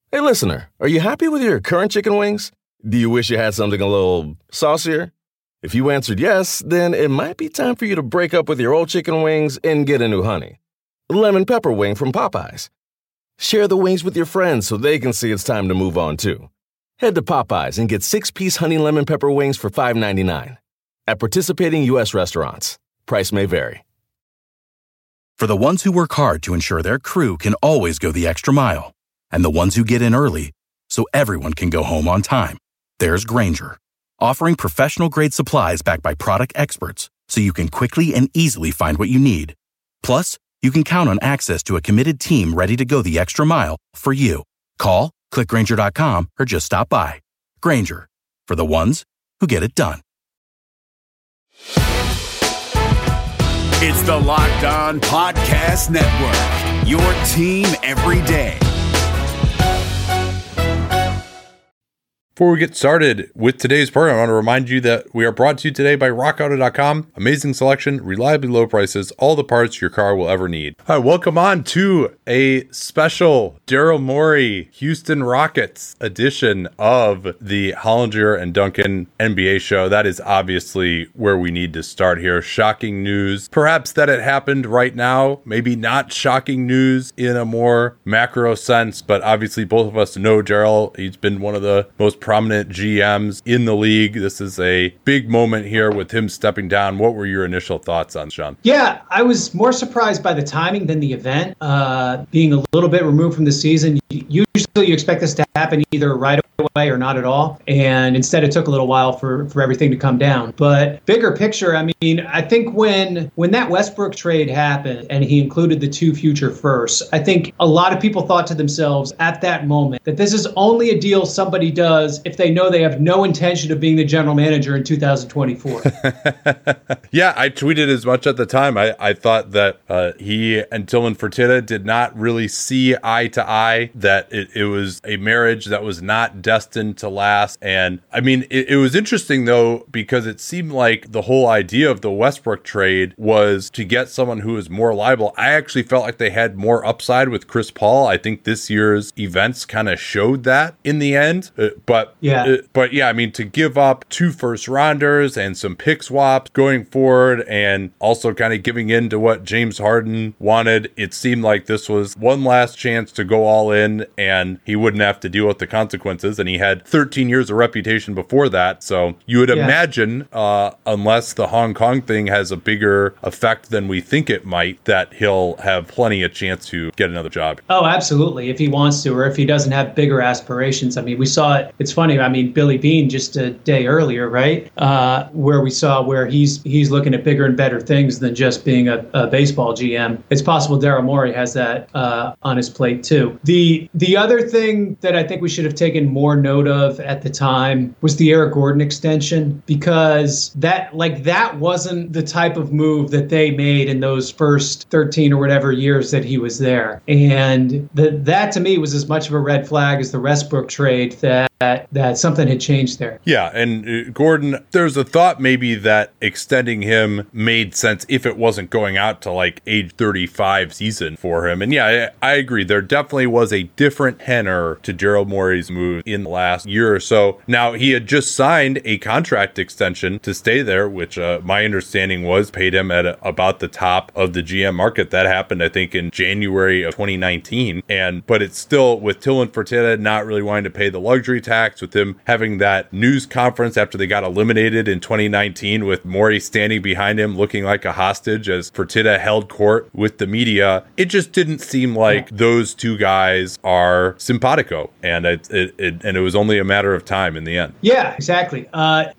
Hey, listener, are you happy with your current chicken wings? Do you wish you had something a little saucier? If you answered yes, then it might be time for you to break up with your old chicken wings and get a new honey. Lemon pepper wing from Popeyes. Share the wings with your friends so they can see it's time to move on too. Head to Popeyes and get 6-piece honey lemon pepper wings for $5.99. At participating U.S. restaurants. Price may vary. For the ones who work hard to ensure their crew can always go the extra mile, and the ones who get in early so everyone can go home on time, there's Grainger, offering professional-grade supplies backed by product experts so you can quickly and easily find what you need. Plus, you can count on access to a committed team ready to go the extra mile for you. Call, click Grainger.com, or just stop by. Grainger, for the ones who get it done. It's the Locked On Podcast Network, your team every day. Before we get started with today's program, I want to remind you that we are brought to you today by RockAuto.com. Amazing selection, reliably low prices, all the parts your car will ever need. All right, welcome on to a special Daryl Morey Houston Rockets edition of the Hollinger and Duncan NBA show. That is obviously where we need to start here. Shocking news, perhaps that it happened right now. Maybe not shocking news in a more macro sense, but obviously both of us know Daryl. He's been one of the most prominent GMs in the league. This is a big moment here with him stepping down. What were your initial thoughts on Sean? Yeah, I was more surprised by the timing than the event. Being a little bit removed from the season, usually you expect this to happen either right away or not at all. And instead it took a little while for everything to come down. But bigger picture, I mean, I think when that Westbrook trade happened and he included the 2 future firsts, I think a lot of people thought to themselves at that moment that this is only a deal somebody does if they know they have no intention of being the general manager in 2024. Yeah, I tweeted as much at the time. I thought that he and Dylan Fertitta did not really see eye to eye, that it was a marriage that was not destined to last. And I mean, it was interesting though, because it seemed like the whole idea of the Westbrook trade was to get someone who is more liable. I actually felt like they had more upside with Chris Paul. I think this year's events kind of showed that in the end. But I mean, to give up 2 first rounders and some pick swaps going forward, and also kind of giving in to what James Harden wanted, it seemed like this was one last chance to go all in, and he wouldn't have to deal with the consequences. And he had 13 years of reputation before that. So you would imagine, unless the Hong Kong thing has a bigger effect than we think it might, that he'll have plenty of chance to get another job. Oh, absolutely. If he wants to, or if he doesn't have bigger aspirations. I mean, we saw it. It's funny. I mean, Billy Beane just a day earlier, right? Where we saw where he's looking at bigger and better things than just being a baseball GM. It's possible Daryl Morey has that on his plate too. The other thing that I think we should have taken more note of at the time was the Eric Gordon extension, because that wasn't the type of move that they made in those first 13 or whatever years that he was there. And that to me was as much of a red flag as the Westbrook trade, that something had changed there. Yeah, and Gordon, there's a thought maybe that extending him made sense if it wasn't going out to like age 35 season for him. And yeah, I agree. There definitely was a different tenor to Daryl Morey's move in the last year or so. Now, he had just signed a contract extension to stay there, which my understanding was paid him at about the top of the GM market. That happened, I think, in January of 2019. But it's still, with Dylan Fertitta not really wanting to pay the luxury tax, with him having that news conference after they got eliminated in 2019 with Morey standing behind him looking like a hostage as Fertitta held court with the media, it just didn't seem like those two guys are simpatico, and it was only a matter of time in the end. Yeah, exactly.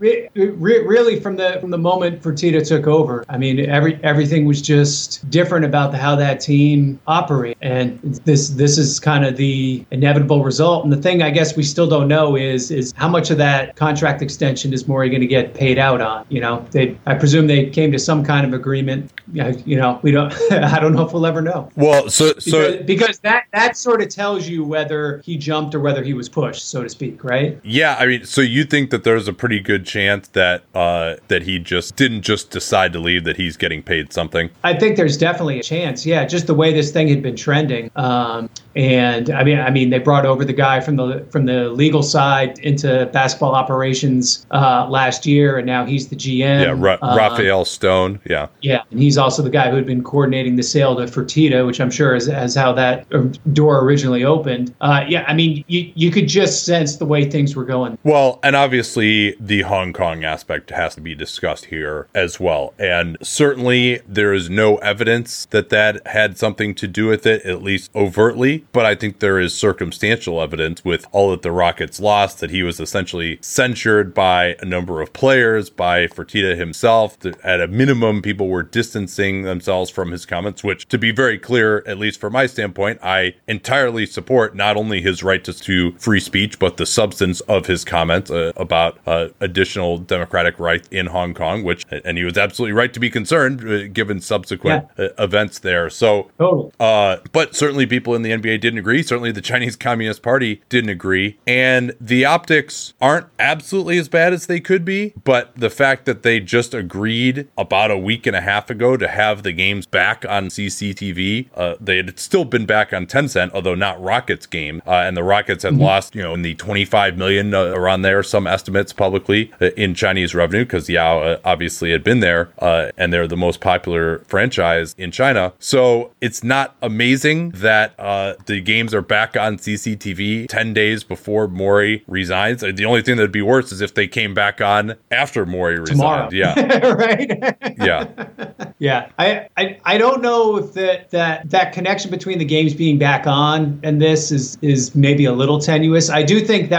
Really, from the moment Fertitta took over, I mean, everything was just different about how that team operated, and this is kind of the inevitable result. And the thing I guess we still don't know know is how much of that contract extension is Morey going to get paid out on? I presume they came to some kind of agreement. We don't. I don't know if we'll ever know. Well, because that sort of tells you whether he jumped or whether he was pushed, so to speak, right? Yeah, I mean, so you think that there's a pretty good chance that that he just didn't just decide to leave, that he's getting paid something? I think there's definitely a chance. Yeah, just the way this thing had been trending. And I mean, they brought over the guy from the legal side into basketball operations last year, and now he's the GM. Yeah, Raphael Stone. Yeah. Yeah, and he's also the guy who had been coordinating the sale to Fertitta, which I'm sure is how that door originally opened. Yeah, I mean, you could just sense the way things were going. Well, and obviously the Hong Kong aspect has to be discussed here as well. And certainly there is no evidence that had something to do with it, at least overtly. But I think there is circumstantial evidence with all that the Rockets lost, that he was essentially censured by a number of players, by Fertitta himself. At a minimum, people were distancing themselves from his comments, which, to be very clear, at least from my standpoint, I entirely support not only his right to free speech, but the substance of his comments about additional democratic rights in Hong Kong, and he was absolutely right to be concerned given subsequent events there. So, but certainly people in the NBA didn't agree. Certainly the Chinese Communist Party didn't agree. And the optics aren't absolutely as bad as they could be, but the fact that they just agreed about a week and a half ago to have the games back on CCTV, they had still been back on Tencent, although not Rockets game, and the Rockets had lost, in the 25 million around there, some estimates publicly in Chinese revenue, because Yao obviously had been there, and they're the most popular franchise in China. So it's not amazing that the games are back on CCTV 10 days before Morey resigns. The only thing that'd be worse is if they came back on after Morey resigned. Tomorrow. Yeah. Right? Yeah. Yeah. I don't know if that connection between the games being back on and this is maybe a little tenuous. I do think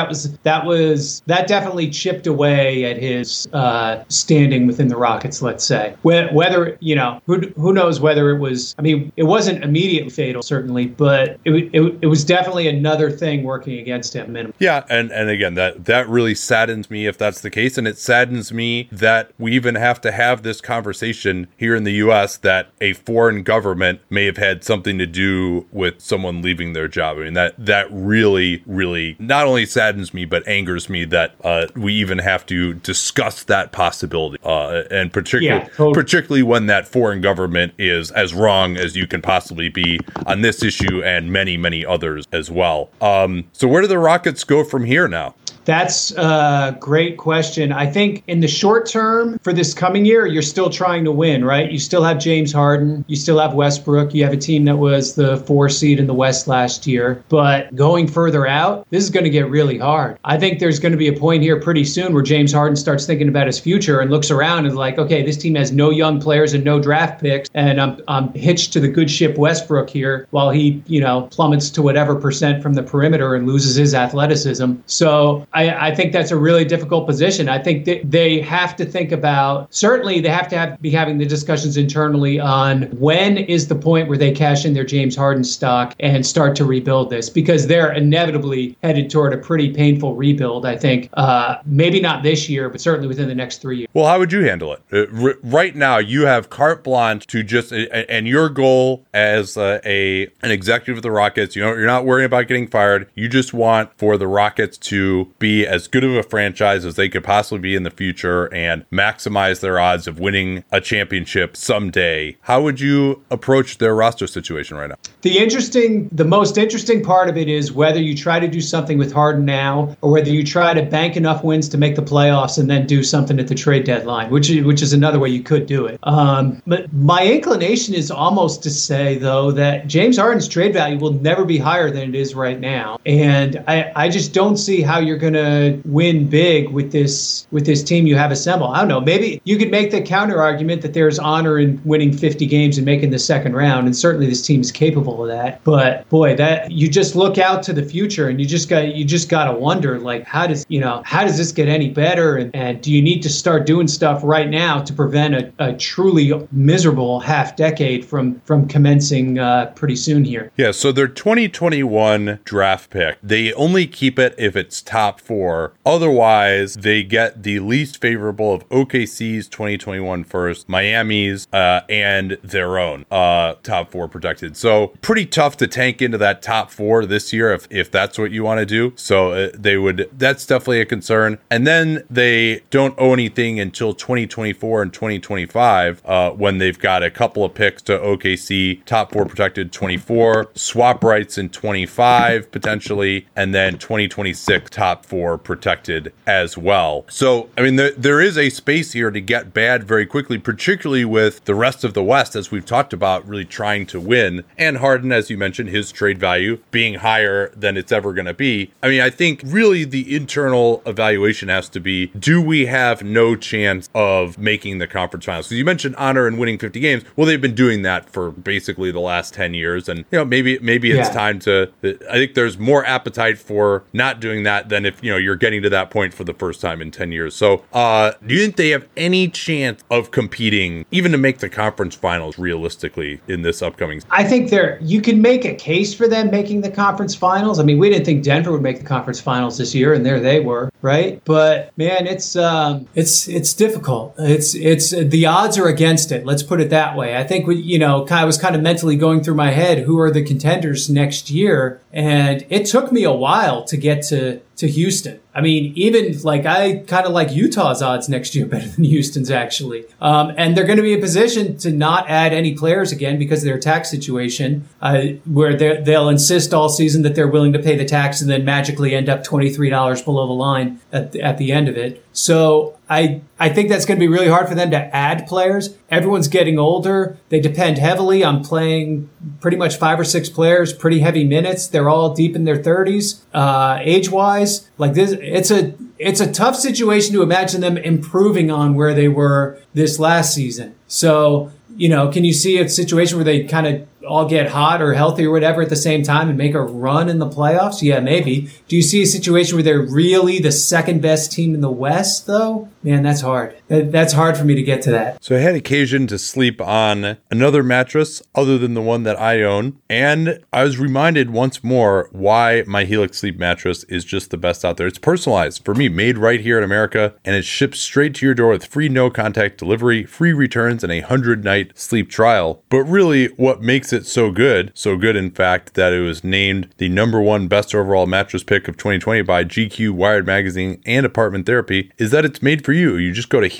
that definitely chipped away at his standing within the Rockets, let's say. Whether, who knows whether it was, I mean, it wasn't immediately fatal, certainly, but it was definitely another thing working against him. Minimum. Yeah, and again, that really saddens me if that's the case, and it saddens me that we even have to have this conversation here in the U.S. that a foreign government may have had something to do with someone leaving their job. I mean, that really, really not only saddens me, but angers me that we even have to discuss that possibility, and particularly when that foreign government is as wrong as you can possibly be on this issue and many, many others as well. So where do the Rockets go from here now? That's a great question. I think in the short term for this coming year, you're still trying to win, right? You still have James Harden. You still have Westbrook. You have a team that was the 4 seed in the West last year. But going further out, this is going to get really hard. I think there's going to be a point here pretty soon where James Harden starts thinking about his future and looks around and is like, okay, this team has no young players and no draft picks, and I'm hitched to the good ship Westbrook here while he, plummets to whatever percent from the perimeter and loses his athleticism. So I think that's a really difficult position. I think that they have to think about, certainly they have to be having the discussions internally on when is the point where they cash in their James Harden stock and start to rebuild this, because they're inevitably headed toward a pretty painful rebuild, I think. Maybe not this year, but certainly within the next 3 years. Well, how would you handle it? Right now, you have carte blanche to just, and your goal as an executive of the Rockets, you're not worrying about getting fired. You just want for the Rockets to be as good of a franchise as they could possibly be in the future and maximize their odds of winning a championship someday. How would you approach their roster situation right now? The most interesting part of it is whether you try to do something with Harden now or whether you try to bank enough wins to make the playoffs and then do something at the trade deadline, which is another way you could do it. But my inclination is almost to say, though, that James Harden's trade value will never be higher than it is right now. And I just don't see how you're going to win big with this team you have assembled. I don't know. Maybe you could make the counter argument that there's honor in winning 50 games and making the second round, and certainly this team is capable of that. But boy, that you just look out to the future and you just got to wonder, like, how does this get any better? And do you need to start doing stuff right now to prevent a truly miserable half decade from commencing pretty soon here? Yeah. So their 2021 draft pick, they only keep it if it's top top 4. Otherwise, they get the least favorable of OKC's 2021 first, Miami's, and their own top 4 protected. So pretty tough to tank into that top 4 this year if that's what you want to do. So that's definitely a concern. And then they don't owe anything until 2024 and 2025 when they've got a couple of picks to OKC, top 4 protected 24, swap rights in 25 potentially, and then 2026 top 4 protected as well. So, I mean, there is a space here to get bad very quickly, particularly with the rest of the West, as we've talked about, really trying to win. And Harden, as you mentioned, his trade value being higher than it's ever going to be. I mean, I think really the internal evaluation has to be, do we have no chance of making the conference finals? Because you mentioned honor and winning 50 games. Well, they've been doing that for basically the last 10 years. And, maybe it's time to, I think there's more appetite for not doing that than if, you're getting to that point for the first time in 10 years. So, do you think they have any chance of competing, even to make the conference finals realistically in this upcoming? I think you can make a case for them making the conference finals. I mean, we didn't think Denver would make the conference finals this year, and there they were, right? But man, it's difficult. It's the odds are against it. Let's put it that way. I think I was kind of mentally going through my head, who are the contenders next year? And it took me a while to get to Houston. I mean, even I kind of like Utah's odds next year better than Houston's actually. And they're going to be in a position to not add any players again because of their tax situation, where they'll insist all season that they're willing to pay the tax and then magically end up $23 below the line at the end of it. So I think that's going to be really hard for them to add players. Everyone's getting older. They depend heavily on playing pretty much 5 or 6 players, pretty heavy minutes. They're all deep in their 30s, age-wise. Like this, it's a tough situation to imagine them improving on where they were this last season. So, can you see a situation where they kind of all get hot or healthy or whatever at the same time and make a run in the playoffs? Yeah, maybe. Do you see a situation where they're really the second best team in the West, though? Man, that's hard. That's hard for me to get to that. So I had occasion to sleep on another mattress other than the one that I own, and I was reminded once more why my Helix Sleep mattress is just the best out there. It's personalized for me, made right here in America, and it ships straight to your door with free no-contact delivery, free returns, and a 100-night sleep trial. But really, what makes it so good in fact, that it was named the #1 best overall mattress pick of 2020 by GQ, Wired Magazine, and Apartment Therapy, is that it's made for you. You just go to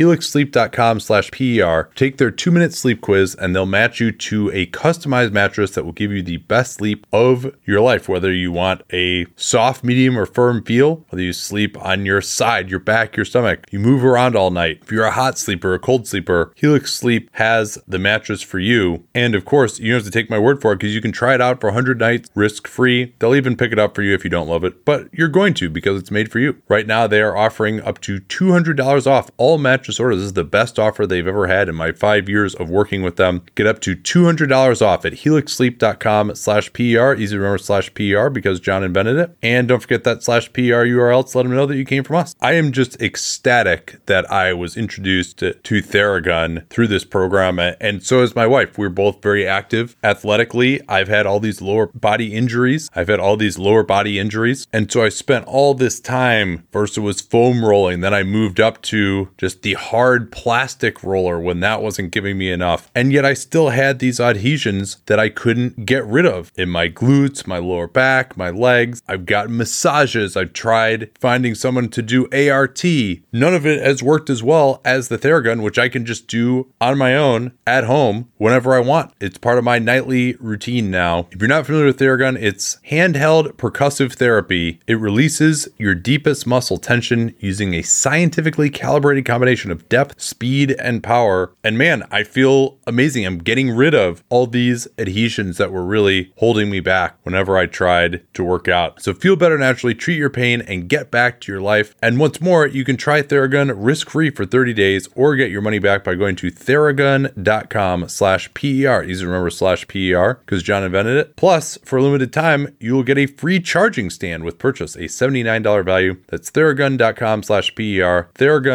helixsleep.com/PER, take their 2-minute sleep quiz, and they'll match you to a customized mattress that will give you the best sleep of your life, whether you want a soft, medium, or firm feel, whether you sleep on your side, your back, your stomach, you move around all night. If you're a hot sleeper, a cold sleeper, Helix Sleep has the mattress for you. And of course, you don't have to take my word for it, because you can try it out for 100 nights risk-free. They'll even pick it up for you if you don't love it, but you're going to, because it's made for you. Right now, they are offering up to $200 off all mattress orders. This is the best offer they've ever had in my 5 years of working with them. Get up to $200 off at helixsleep.com/PER. Easy to remember /PER because John invented it. And don't forget that /PER URL to let them know that you came from us. I am just ecstatic that I was introduced to Theragun through this program, and so is my wife. We're both very active athletically. I've had all these lower body injuries. And so I spent all this time, first it was foam rolling, then I moved up to just the hard plastic roller when that wasn't giving me enough. And yet I still had these adhesions that I couldn't get rid of in my glutes, my lower back, my legs. I've got massages. I've tried finding someone to do ART. None of it has worked as well as the Theragun, which I can just do on my own at home whenever I want. It's part of my nightly routine now. If you're not familiar with Theragun, it's handheld percussive therapy. It releases your deepest muscle tension using a scientifically calibrated combination of depth, speed, and power. And man, I feel amazing. I'm getting rid of all these adhesions that were really holding me back whenever I tried to work out. So feel better naturally, treat your pain, and get back to your life. And what's more, you can try Theragun risk-free for 30 days or get your money back by going to theragun.com/PER. Easy to remember theragun.com/PER because John invented it. Plus, for a limited time, you will get a free charging stand with purchase, a $79 value. That's theragun.com/PER,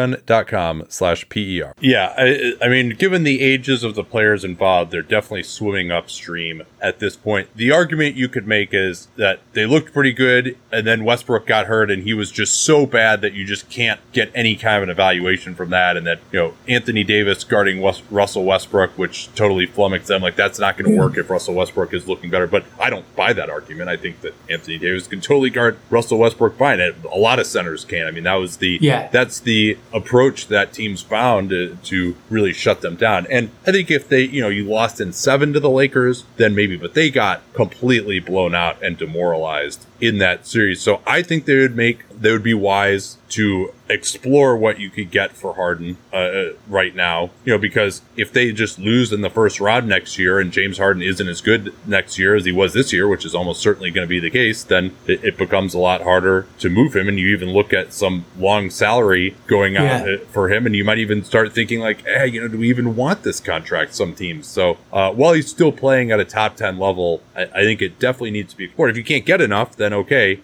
theragun.com/PER. Yeah, I mean, given the ages of the players involved, they're definitely swimming upstream at this point. The argument you could make is that they looked pretty good, and then Westbrook got hurt, and he was just so bad that you just can't get any kind of an evaluation from that, and that, Anthony Davis guarding Russell Westbrook, which totally flummoxed them, like that's not going to work if Russell Westbrook is looking better. But I don't buy that argument. I think that Anthony Davis can totally guard Russell Westbrook fine. A lot of centers can. I mean, that's the approach that teams found to really shut them down. And I think if they, you lost in 7 to the Lakers, then maybe, but they got completely blown out and demoralized in that series. So I think they would be wise to explore what you could get for Harden right now, because if they just lose in the first round next year and James Harden isn't as good next year as he was this year, which is almost certainly going to be the case, then it becomes a lot harder to move him. And you even look at some long salary going out for him, and you might even start thinking like, hey, do we even want this contract? Some teams. So while he's still playing at a top 10 level, I think it definitely needs to be explored. If you can't get enough, then okay.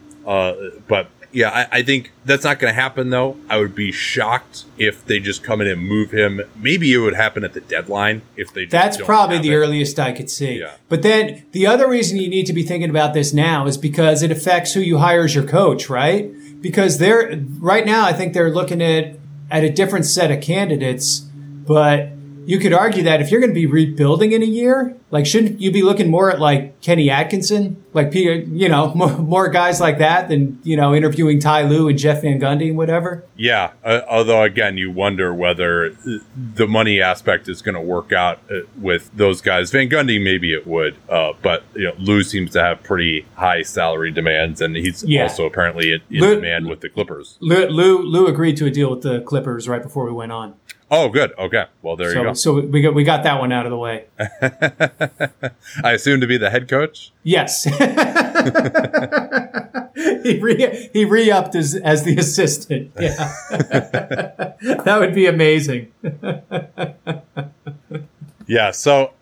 But yeah, I think that's not going to happen, though. I would be shocked if they just come in and move him. Maybe it would happen at the deadline if they. That's probably the earliest I could see. Yeah. But then the other reason you need to be thinking about this now is because it affects who you hire as your coach, right? Because right now, I think they're looking at a different set of candidates, but you could argue that if you're going to be rebuilding in a year, like, shouldn't you be looking more at like Kenny Atkinson, like, more guys like that than, interviewing Ty Lue and Jeff Van Gundy and whatever? Yeah. Although, again, you wonder whether the money aspect is going to work out with those guys. Van Gundy, maybe it would. But, Lue seems to have pretty high salary demands, and he's also apparently in demand with the Clippers. Lue agreed to a deal with the Clippers right before we went on. Oh, good. Okay. Well, there you go. So we got that one out of the way. I assume to be the head coach? Yes. he re-upped as the assistant. Yeah. That would be amazing. Yeah, so,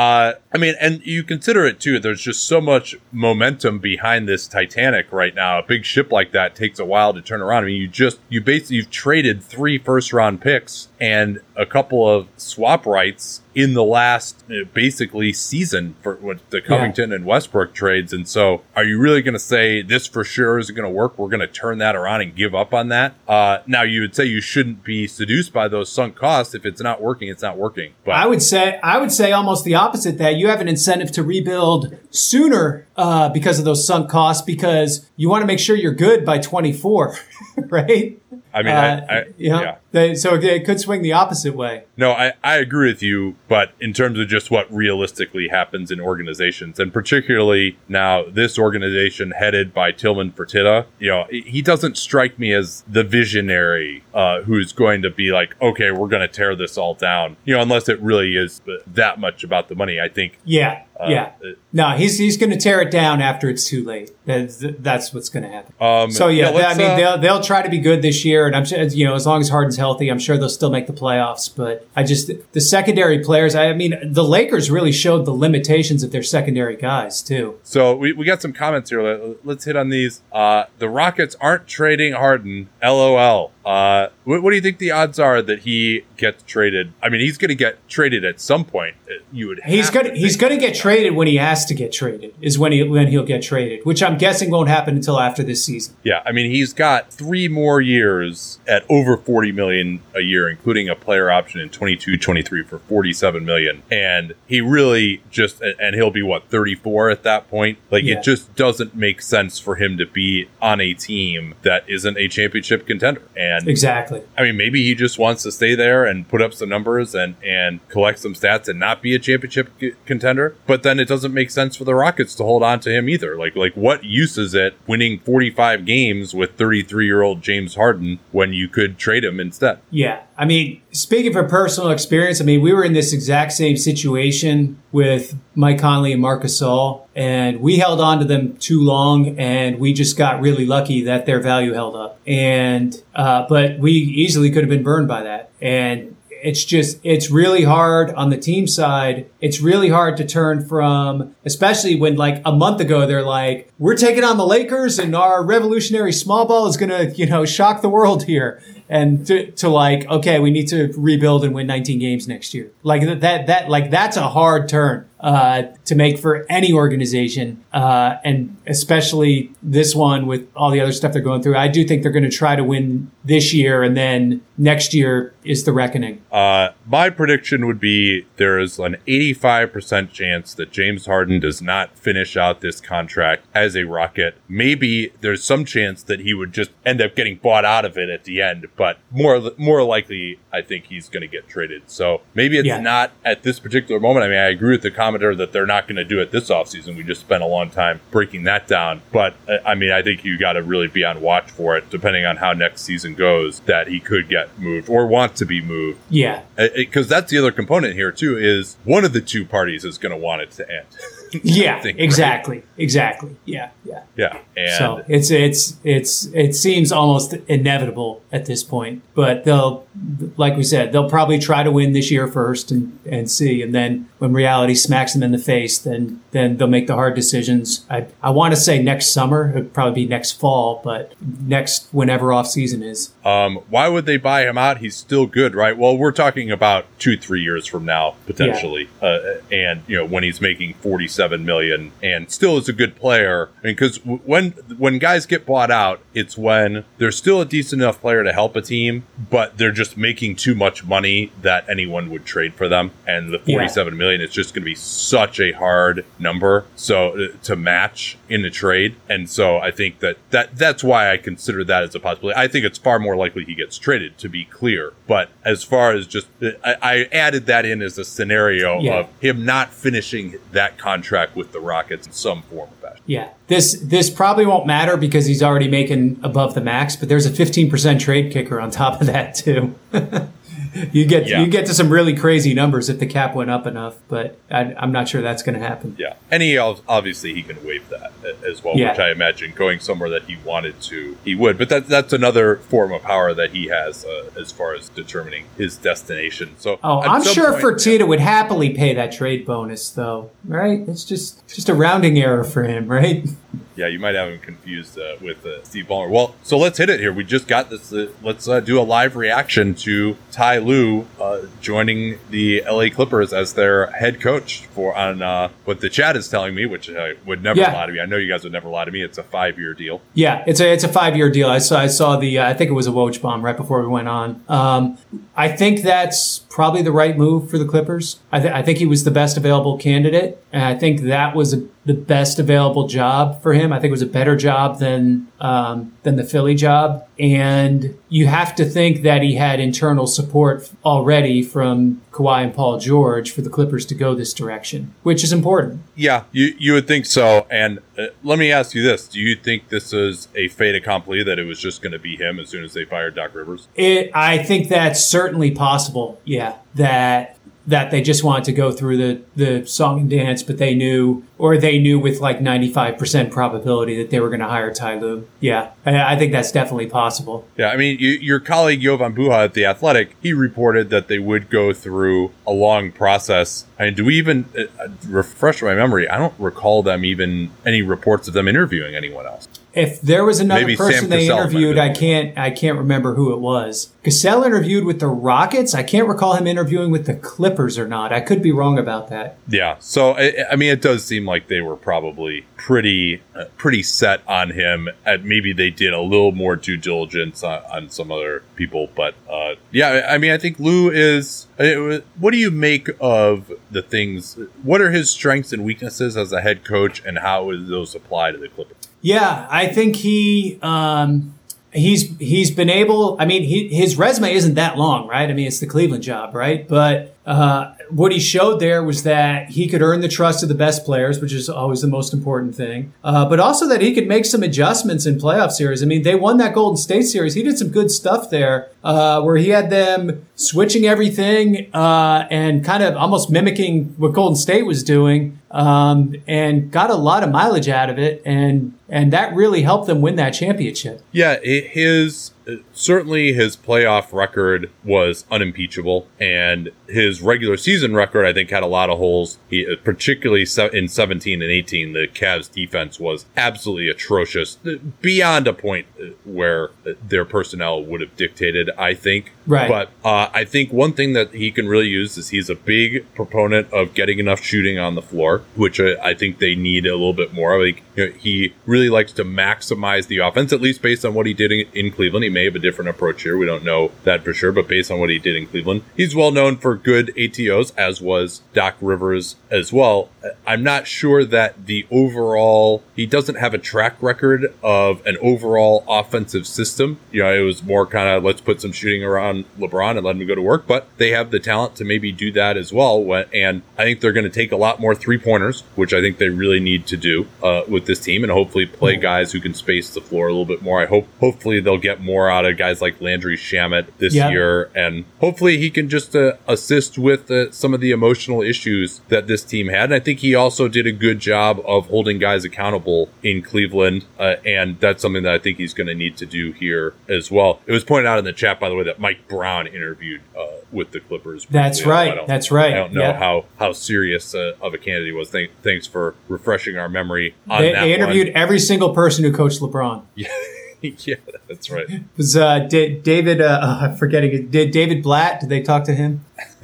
and you consider it, too. There's just so much momentum behind this Titanic right now. A big ship like that takes a while to turn around. I mean, you've traded 3 first-round picks and a couple of swap rights in the last, basically, season for what the Covington and Westbrook trades. And so are you really going to say this for sure isn't going to work? We're going to turn that around and give up on that? Now, you would say you shouldn't be seduced by those sunk costs. If it's not working, it's not working. But I would say almost the opposite, that you have an incentive to rebuild sooner because of those sunk costs, because you want to make sure you're good by 24, right? I mean, so it could swing the opposite way. No, I agree with you, but in terms of just what realistically happens in organizations, and particularly now this organization headed by Tillman Fertitta, he doesn't strike me as the visionary who's going to be like, okay, we're going to tear this all down, unless it really is that much about the money, I think. No, he's going to tear it down after it's too late. That's what's going to happen. They'll try to be good this year, and I'm sure, as long as Harden's healthy, I'm sure they'll still make the playoffs. But the secondary players, the Lakers really showed the limitations of their secondary guys too. So we got some comments here. Let's hit on these. The Rockets aren't trading Harden. LOL. What do you think the odds are that he gets traded? I mean, he's going to get traded at some point. He's going to get traded when he has to get traded. Is when he'll get traded, which I'm guessing won't happen until after this season. Yeah, I mean, he's got 3 more years at over $40 million a year, including a player option in 22-23 for $47 million, and he really and he'll be 34 at that point. It just doesn't make sense for him to be on a team that isn't a championship contender. And exactly. I mean, maybe he just wants to stay there and put up some numbers and collect some stats and not be a championship contender. But then it doesn't make sense for the Rockets to hold on to him either. Like what use is it winning 45 games with 33-year-old James Harden when you could trade him instead? Yeah. I mean, speaking from personal experience, we were in this exact same situation with Mike Conley and Marc Gasol, and we held on to them too long, and we just got really lucky that their value held up. And but we easily could have been burned by that. And it's really hard on the team side. It's really hard to turn from, especially when like a month ago, they're like, we're taking on the Lakers and our revolutionary small ball is going to, shock the world here. And to like, okay, we need to rebuild and win 19 games next year. Like that's a hard turn, to make for any organization. And especially this one with all the other stuff they're going through. I do think they're going to try to win this year, and then next year is the reckoning. My prediction would be there is an 85% chance that James Harden does not finish out this contract as a Rocket. Maybe there's some chance that he would just end up getting bought out of it at the end, but more likely, I think he's going to get traded. So maybe it's not at this particular moment. I mean, I agree with the commenter that they're not going to do it this offseason. We just spent a long time breaking that down. But I mean, I think you got to really be on watch for it, depending on how next season goes, that he could get moved or want to be moved. Yeah. Because that's the other component here, too, is one of the two parties is going to want it to end. Yeah, think, exactly. Right? Exactly. Yeah. And so it seems almost inevitable at this point, but like we said, they'll probably try to win this year first and see. And then when reality smacks them in the face, then they'll make the hard decisions. I want to say next summer, it'd probably be next fall, but next, whenever off season is. Why would they buy him out? He's still good, right? Well, we're talking about 2-3 years from now, potentially. And when he's making $47 million and still is a good player. I mean, because when guys get bought out, it's when they're still a decent enough player to help a team, but they're just making too much money that anyone would trade for them. And the $47 million is just going to be such a hard number to match in the trade. And so I think that's why I consider that as a possibility. I think it's far more likely he gets traded, to be clear. But as far as just, I added that in as a scenario of him not finishing that contract with the Rockets in some form of fashion. Yeah. This probably won't matter because he's already making above the max, but there's a 15% trade kicker on top of that too. You get to some really crazy numbers if the cap went up enough, but I'm not sure that's going to happen. Yeah, and obviously he can waive that as well, which I imagine going somewhere that he wanted to, he would. But that's another form of power that he has as far as determining his destination. So I'm sure Fertitta would happily pay that trade bonus, though, right? It's just a rounding error for him, right? Yeah, you might have him confused with Steve Ballmer. Well, so let's hit it here. We just got this. Let's do a live reaction to Ty Lue joining the LA Clippers as their head coach on what the chat is telling me, which would never lie to me. I know you guys would never lie to me. It's a 5-year deal. Yeah, it's a 5-year deal. I saw the I think it was a Woj bomb right before we went on. I think that's probably the right move for the Clippers. I think he was the best available candidate, and I think that was the best available job for him. I think it was a better job than the Philly job. And you have to think that he had internal support already from Kawhi and Paul George for the Clippers to go this direction, which is important. Yeah, you would think so. And let me ask you this. Do you think this is a fait accompli, that it was just going to be him as soon as they fired Doc Rivers? I think that's certainly possible, yeah, that they just wanted to go through the song and dance, but they knew with like 95% probability that they were going to hire Ty Lue. Yeah, I think that's definitely possible. Yeah, I mean, your colleague Jovan Buha at The Athletic, he reported that they would go through a long process. I mean, do we even refresh my memory? I don't recall them even any reports of them interviewing anyone else. If there was another person they interviewed, I can't remember who it was. Cassell interviewed with the Rockets. I can't recall him interviewing with the Clippers or not. I could be wrong about that. Yeah. So, I mean, it does seem like they were probably pretty set on him. Maybe they did a little more due diligence on some other people. But, yeah, I mean, I think Lue is... What do you make of the things? What are his strengths and weaknesses as a head coach, and how do those apply to the Clippers? Yeah, I think he's been able. I mean, his resume isn't that long, right? I mean, it's the Cleveland job, right? But what he showed there was that he could earn the trust of the best players, which is always the most important thing. But also that he could make some adjustments in playoff series. I mean, they won that Golden State series. He did some good stuff there, where he had them switching everything and kind of almost mimicking what Golden State was doing, and got a lot of mileage out of it. And And that really helped them win that championship. Yeah, certainly his playoff record was unimpeachable, and his regular season record, I think, had a lot of holes. Particularly in 17 and 18, the Cavs defense was absolutely atrocious, beyond a point where their personnel would have dictated, I think. Right. But I think one thing that he can really use is he's a big proponent of getting enough shooting on the floor, which I think they need a little bit more. Like, he really likes to maximize the offense, at least based on what he did in Cleveland. He may have a different approach here. We don't know that for sure, but based on what he did in Cleveland, he's well known for good ATOs, as was Doc Rivers as well. I'm not sure that he doesn't have a track record of an overall offensive system. It was more kind of, let's put some shooting around LeBron and let him go to work, but they have the talent to maybe do that as well. And I think they're going to take a lot more 3-pointers, which I think they really need to do with this team, and hopefully play guys who can space the floor a little bit more. Hopefully they'll get more out of guys like Landry Shamet this year, and hopefully he can just assist with some of the emotional issues that this team had. And I think he also did a good job of holding guys accountable in Cleveland, and that's something that I think he's going to need to do here as well. It was pointed out in the chat, by the way, that Mike Brown interviewed with the Clippers. That's right. That's right. I don't know how serious of a candidate he was. Thanks for refreshing our memory on that. They interviewed every single person who coached LeBron. Yeah, that's right. It was David, I'm forgetting it. David Blatt, did they talk to him?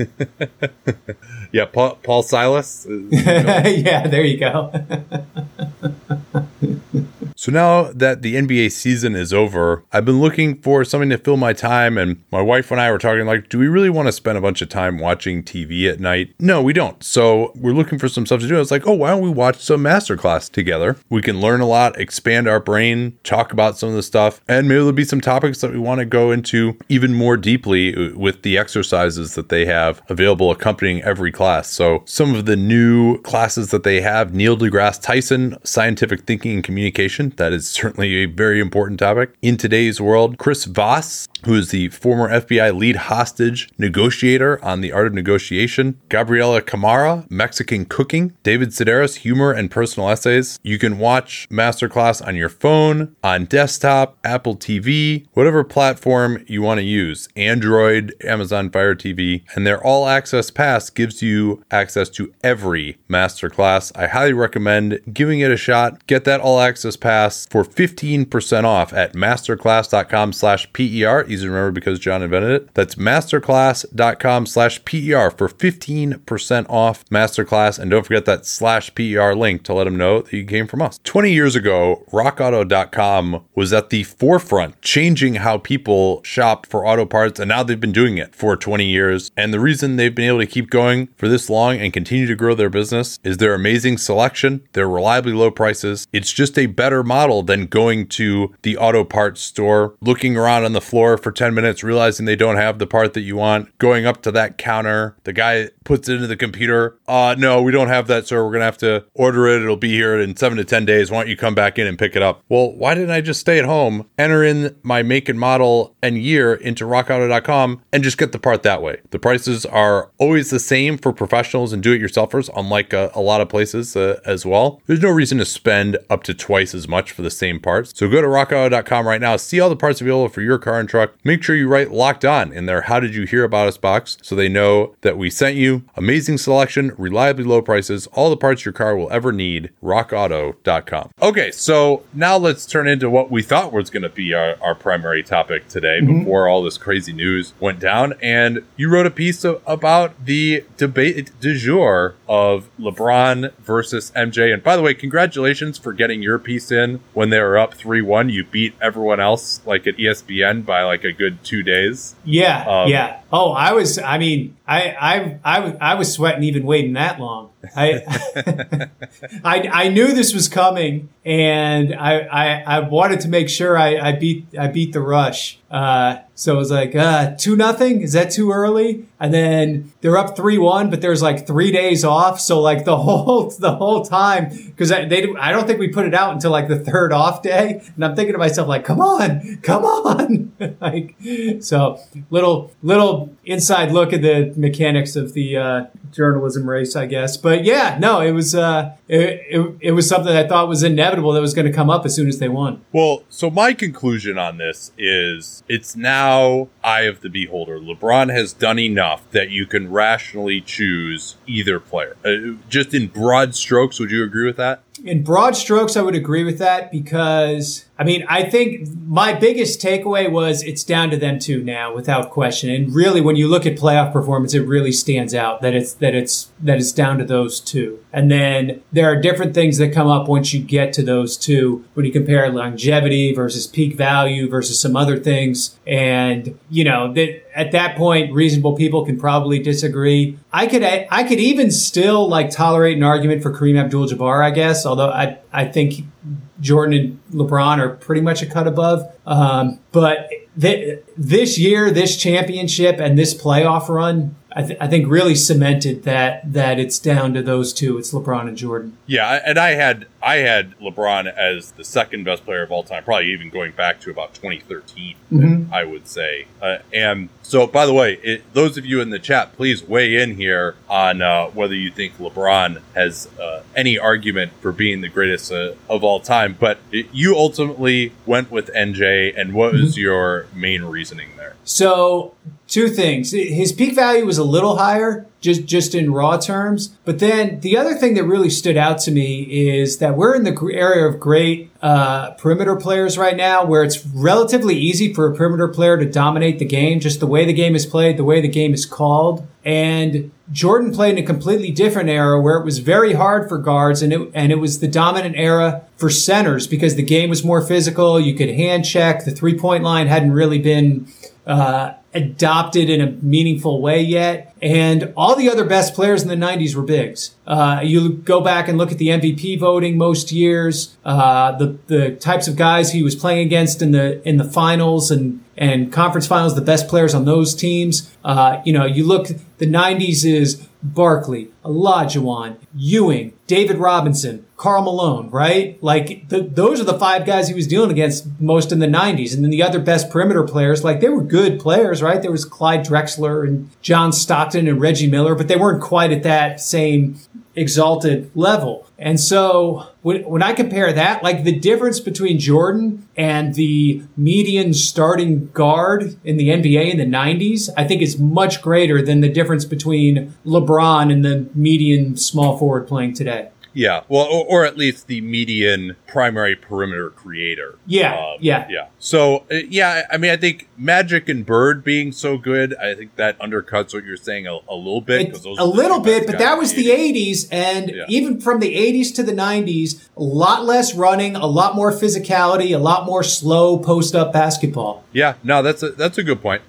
Yeah, Paul Silas. Yeah, there you go. So now that the NBA season is over, I've been looking for something to fill my time, and my wife and I were talking like, do we really want to spend a bunch of time watching TV at night? No, we don't. So we're looking for some stuff to do. I was like, why don't we watch some masterclass together? We can learn a lot, expand our brain, talk about some of the stuff, and maybe there'll be some topics that we want to go into even more deeply with the exercises that they have available accompanying every class. So some of the new classes that they have: Neil deGrasse Tyson, Scientific Thinking and Communication. That is certainly a very important topic in today's world. Chris Voss, who is the former FBI lead hostage negotiator on The Art of Negotiation. Gabriela Camara, Mexican Cooking. David Sedaris, Humor and Personal Essays. You can watch masterclass on your phone, on desktop, Apple TV, whatever platform you want to use. Android, Amazon Fire TV, and their All Access Pass gives you access to every masterclass. I highly recommend giving it a shot. Get that All Access Pass for 15% off at masterclass.com/PER. Easy to remember because John invented it. That's masterclass.com/PER for 15% off masterclass. And don't forget that /PER link to let them know that you came from us. 20 years ago, rockauto.com was at the forefront, changing how people shop for auto parts. And now they've been doing it for 20 years. And the reason they've been able to keep going for this long and continue to grow their business is their amazing selection, their reliably low prices. It's just a better model than going to the auto parts store, looking around on the floor for 10 minutes, realizing they don't have the part that you want, going up to that counter, the guy puts it into the computer. No, we don't have that, sir. We're going to have to order it. It'll be here in 7 to 10 days. Why don't you come back in and pick it up? Well, why didn't I just stay at home, enter in my make and model and year into rockauto.com and just get the part that way? The prices are always the same for professionals and do-it-yourselfers, unlike a lot of places as well. There's no reason to spend up to twice as much for the same parts. So go to rockauto.com right now, see all the parts available for your car and truck. Make sure you write Locked On in their How Did You Hear About Us box so they know that we sent you. Amazing selection, reliably low prices, all the parts your car will ever need. rockauto.com. Okay, so now let's turn into what we thought was going to be our primary topic today before all this crazy news went down. And you wrote a piece about the debate du jour of LeBron versus MJ. And by the way, congratulations for getting your piece in when they were up 3-1. You beat everyone else like at ESPN by like a good 2 days. Yeah. Yeah. Oh, I was sweating even waiting that long. I knew this was coming, and I wanted to make sure I beat the rush. So it was like 2-0. Is that too early? And then they're up 3-1, but there's like 3 days off. So like the whole time, because I don't think we put it out until like the third off day. And I'm thinking to myself like, come on, like so little inside look at the mechanics of the journalism race, I guess. But yeah, no, it was it was something I thought was inevitable that was going to come up as soon as they won. Well, so my conclusion on this is it's now eye of the beholder. LeBron has done enough that you can rationally choose either player. Just in broad strokes, would you agree with that? In broad strokes, I would agree with that because, I mean, I think my biggest takeaway was it's down to them two now, without question. And really, when you look at playoff performance, it really stands out that it's down to those two. And then there are different things that come up once you get to those two when you compare longevity versus peak value versus some other things. And, you know, that at that point, reasonable people can probably disagree. I could even still like tolerate an argument for Kareem Abdul-Jabbar, I guess, although I think Jordan and LeBron are pretty much a cut above. But this year, this championship and this playoff run, I think really cemented that it's down to those two. It's LeBron and Jordan. Yeah, and I had LeBron as the second best player of all time, probably even going back to about 2013, I would say. And so, by the way, those of you in the chat, please weigh in here on whether you think LeBron has any argument for being the greatest of all time. But you ultimately went with NJ, and what was your main reasoning there? So, two things. His peak value was a little higher, just in raw terms. But then the other thing that really stood out to me is that we're in the area of great perimeter players right now, where it's relatively easy for a perimeter player to dominate the game, just the way the game is played, the way the game is called. And Jordan played in a completely different era where it was very hard for guards, and it was the dominant era for centers because the game was more physical. You could hand check. The 3-point line hadn't really been adopted in a meaningful way yet. And all the other best players in the 90s were bigs. You go back and look at the MVP voting most years, the types of guys he was playing against in the finals and conference finals, the best players on those teams. You look, the 90s is Barkley, Olajuwon, Ewing, David Robinson, Karl Malone, right? Like those are the five guys he was dealing against most in the 90s. And then the other best perimeter players, like they were good players, right? There was Clyde Drexler and John Stockton and Reggie Miller, but they weren't quite at that same exalted level. And so when I compare that, like the difference between Jordan and the median starting guard in the NBA in the 90s, I think is much greater than the difference between LeBron and the median small forward playing today. Yeah, well, or at least the median primary perimeter creator. Yeah. So, I mean, I think Magic and Bird being so good, I think that undercuts what you're saying a little bit. A little bit, but that was the 80s, and even from the 80s to the 90s, a lot less running, a lot more physicality, a lot more slow post-up basketball. Yeah, no, that's a good point.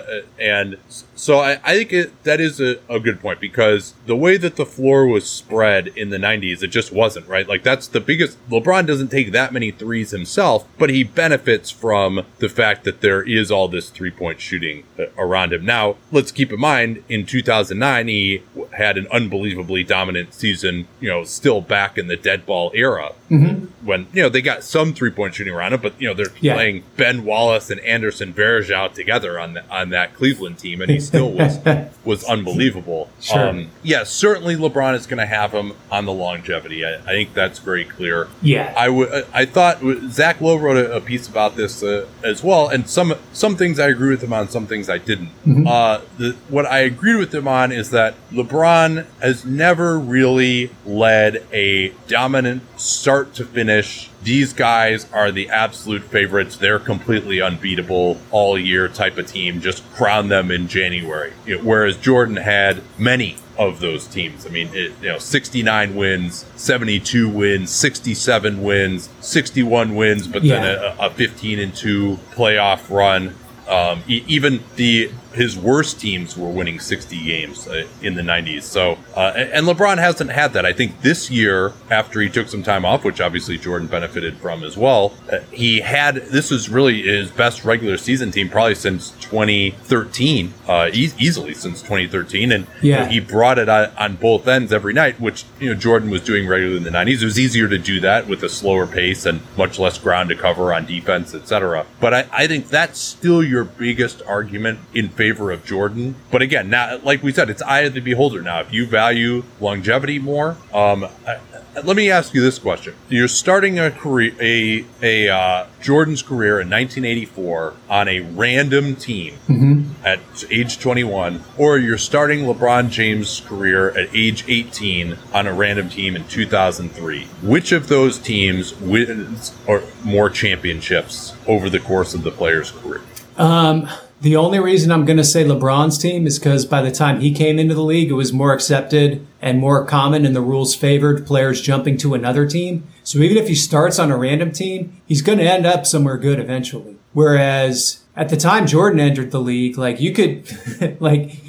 And so I think that is a good point, because the way that the floor was spread in the 90s, it just wasn't, right? Like, that's the biggest. LeBron doesn't take that many threes himself, but he benefits from the fact that there is all this three-point shooting around him. Now, let's keep in mind, in 2009, he had an unbelievably dominant season, still back in the dead ball era, when, they got some three-point shooting around him, but, they're playing Ben Wallace and Anderson Varejao together on that Cleveland team, and he still was unbelievable. Sure. Certainly LeBron is going to have him on the longevity. I think that's very clear. Yeah. I thought Zach Lowe wrote a piece about this as well, and some things I agree with him on, some things I didn't. What I agreed with him on is that LeBron has never really led a dominant start to finish. These guys are the absolute favorites. They're completely unbeatable all year type of team. Just crown them in January. Whereas Jordan had many of those teams. I mean, 69 wins, 72 wins, 67 wins, 61 wins, but then a 15-2 playoff run. Even his worst teams were winning 60 games in the 90s. So, and LeBron hasn't had that. I think this year, after he took some time off, which obviously Jordan benefited from as well, this was really his best regular season team probably since 2013, easily since 2013. And he brought it on both ends every night, which, Jordan was doing regularly in the 90s. It was easier to do that with a slower pace and much less ground to cover on defense, etc. But I think that's still your biggest argument in favor of Jordan. But again, now, like we said, it's eye of the beholder. Now, if you value longevity more, let me ask you this question. You're starting a career, Jordan's career in 1984 on a random team at age 21, or you're starting LeBron James' career at age 18 on a random team in 2003. Which of those teams wins or more championships over the course of the player's career? The only reason I'm going to say LeBron's team is because by the time he came into the league, it was more accepted and more common, and the rules favored players jumping to another team. So even if he starts on a random team, he's going to end up somewhere good eventually. Whereas at the time Jordan entered the league, like you could, like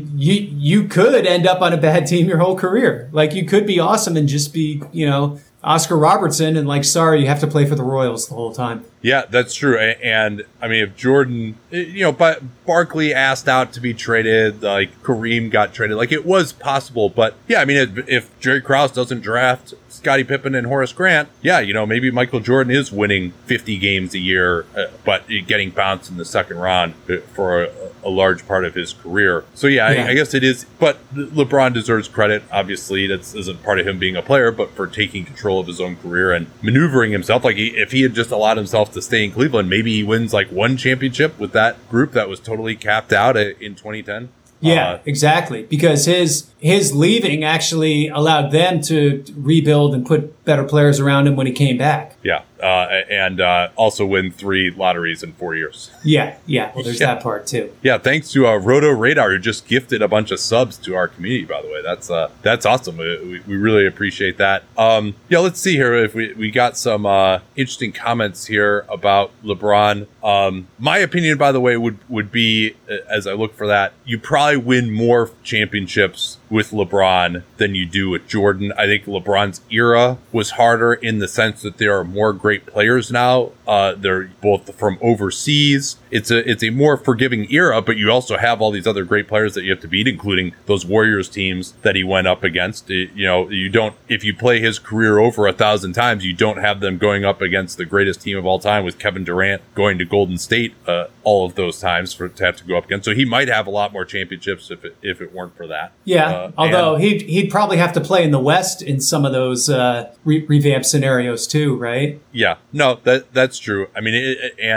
you could end up on a bad team your whole career. Like you could be awesome and just be, Oscar Robertson and like, sorry, you have to play for the Royals the whole time. Yeah, that's true. And I mean, if Jordan, but Barkley asked out to be traded, like Kareem got traded, like it was possible. But yeah, I mean, if Jerry Krause doesn't draft Scottie Pippen and Horace Grant, yeah, maybe Michael Jordan is winning 50 games a year, but getting bounced in the second round for a large part of his career. So yeah, I guess it is. But LeBron deserves credit. Obviously, that isn't part of him being a player, but for taking control of his own career and maneuvering himself. Like if he had just allowed himself to stay in Cleveland, maybe he wins like one championship with that group that was totally capped out in 2010. Yeah, exactly. Because his leaving actually allowed them to rebuild and put better players around him when he came back. Yeah. And also win 3 lotteries in 4 years. Yeah. Well, there's that part too. Yeah. Thanks to Roto Radar, who just gifted a bunch of subs to our community, by the way. That's awesome. We really appreciate that. Let's see here if we got some interesting comments here about LeBron. My opinion, by the way, would be, as I look for that, you probably win more championships with LeBron than you do with Jordan. I think LeBron's era was harder in the sense that there are more great players now. They're both from overseas. It's a more forgiving era, but you also have all these other great players that you have to beat, including those Warriors teams that he went up against. You don't, if you play his career over 1,000 times, you don't have them going up against the greatest team of all time with Kevin Durant going to Golden State all of those times to have to go up against. So he might have a lot more championships if it weren't for that. Yeah, although he'd probably have to play in the West in some of those revamp scenarios too, right? Yeah, no, that's true. I mean,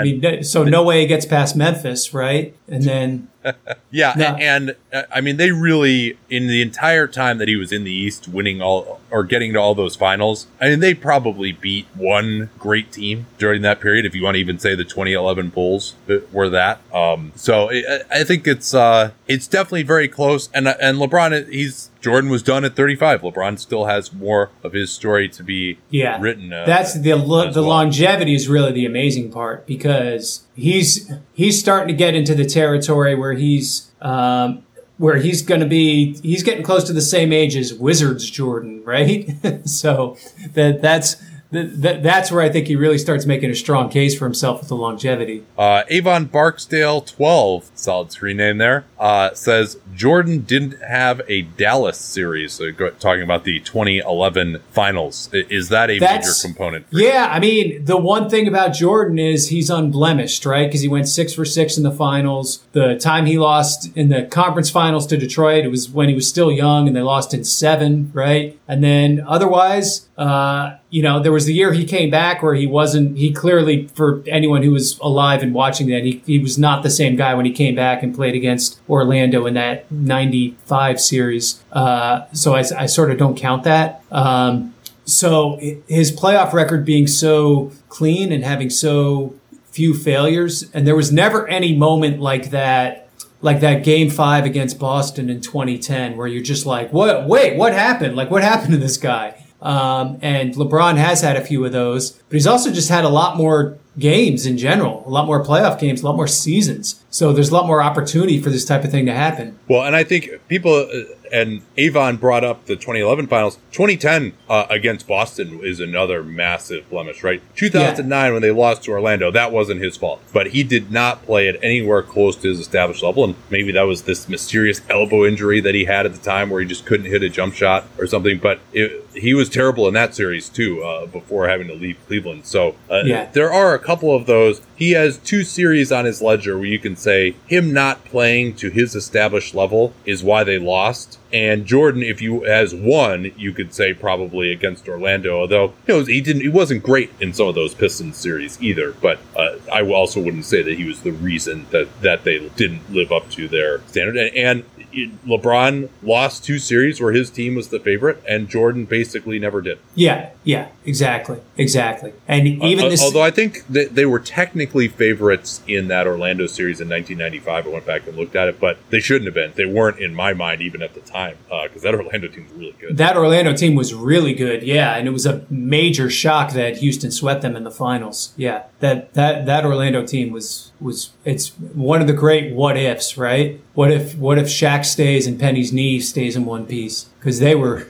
no way he gets past Memphis, right? And then and I mean, they really, in the entire time that he was in the East, winning all or getting to all those finals, I mean, they probably beat one great team during that period. If you want to even say the 2011 Bulls were that. So I think it's definitely very close. And LeBron, Jordan was done at 35. LeBron still has more of his story to be written. That's the longevity is really the amazing part, because he's starting to get into the territory where he's getting close to the same age as Wizards Jordan, right? So that's where I think he really starts making a strong case for himself with the longevity. Avon Barksdale 12, solid screen name there, says Jordan didn't have a Dallas series. So talking about the 2011 finals. Is that a major component? Yeah, I mean, the one thing about Jordan is he's unblemished, right? Because he went 6 for 6 in the finals. The time he lost in the conference finals to Detroit, it was when he was still young, and they lost in 7, right? And then otherwise, there was the year he came back where he clearly, for anyone who was alive and watching that, he was not the same guy when he came back and played against Orlando in that 95 series. So I sort of don't count that. So his playoff record being so clean and having so few failures, and there was never any moment like that Game 5 against Boston in 2010 where you're just like, what happened? Like, what happened to this guy? And LeBron has had a few of those, but he's also just had a lot more games in general, a lot more playoff games, a lot more seasons. So there's a lot more opportunity for this type of thing to happen. Well, and I think people And Avon brought up the 2011 finals. 2010 against Boston is another massive blemish, right? 2009 when they lost to Orlando, that wasn't his fault. But he did not play at anywhere close to his established level. And maybe that was this mysterious elbow injury that he had at the time where he just couldn't hit a jump shot or something. But he was terrible in that series too, before having to leave Cleveland. So there are a couple of those. He has 2 series on his ledger where you can say him not playing to his established level is why they lost. And Jordan, if you has one, you could say probably against Orlando, although he wasn't great in some of those Pistons series either. But I also wouldn't say that he was the reason that they didn't live up to their standard. And LeBron lost 2 series where his team was the favorite, and Jordan basically never did. Yeah, exactly. And even although I think that they were technically favorites in that Orlando series in 1995. I went back and looked at it, but they shouldn't have been. They weren't in my mind even at the time, because that Orlando team was really good. That Orlando team was really good, yeah, and it was a major shock that Houston swept them in the finals. Yeah, that Orlando team was it's one of the great what ifs, right? What if Shaq stays and Penny's knee stays in one piece? Because they were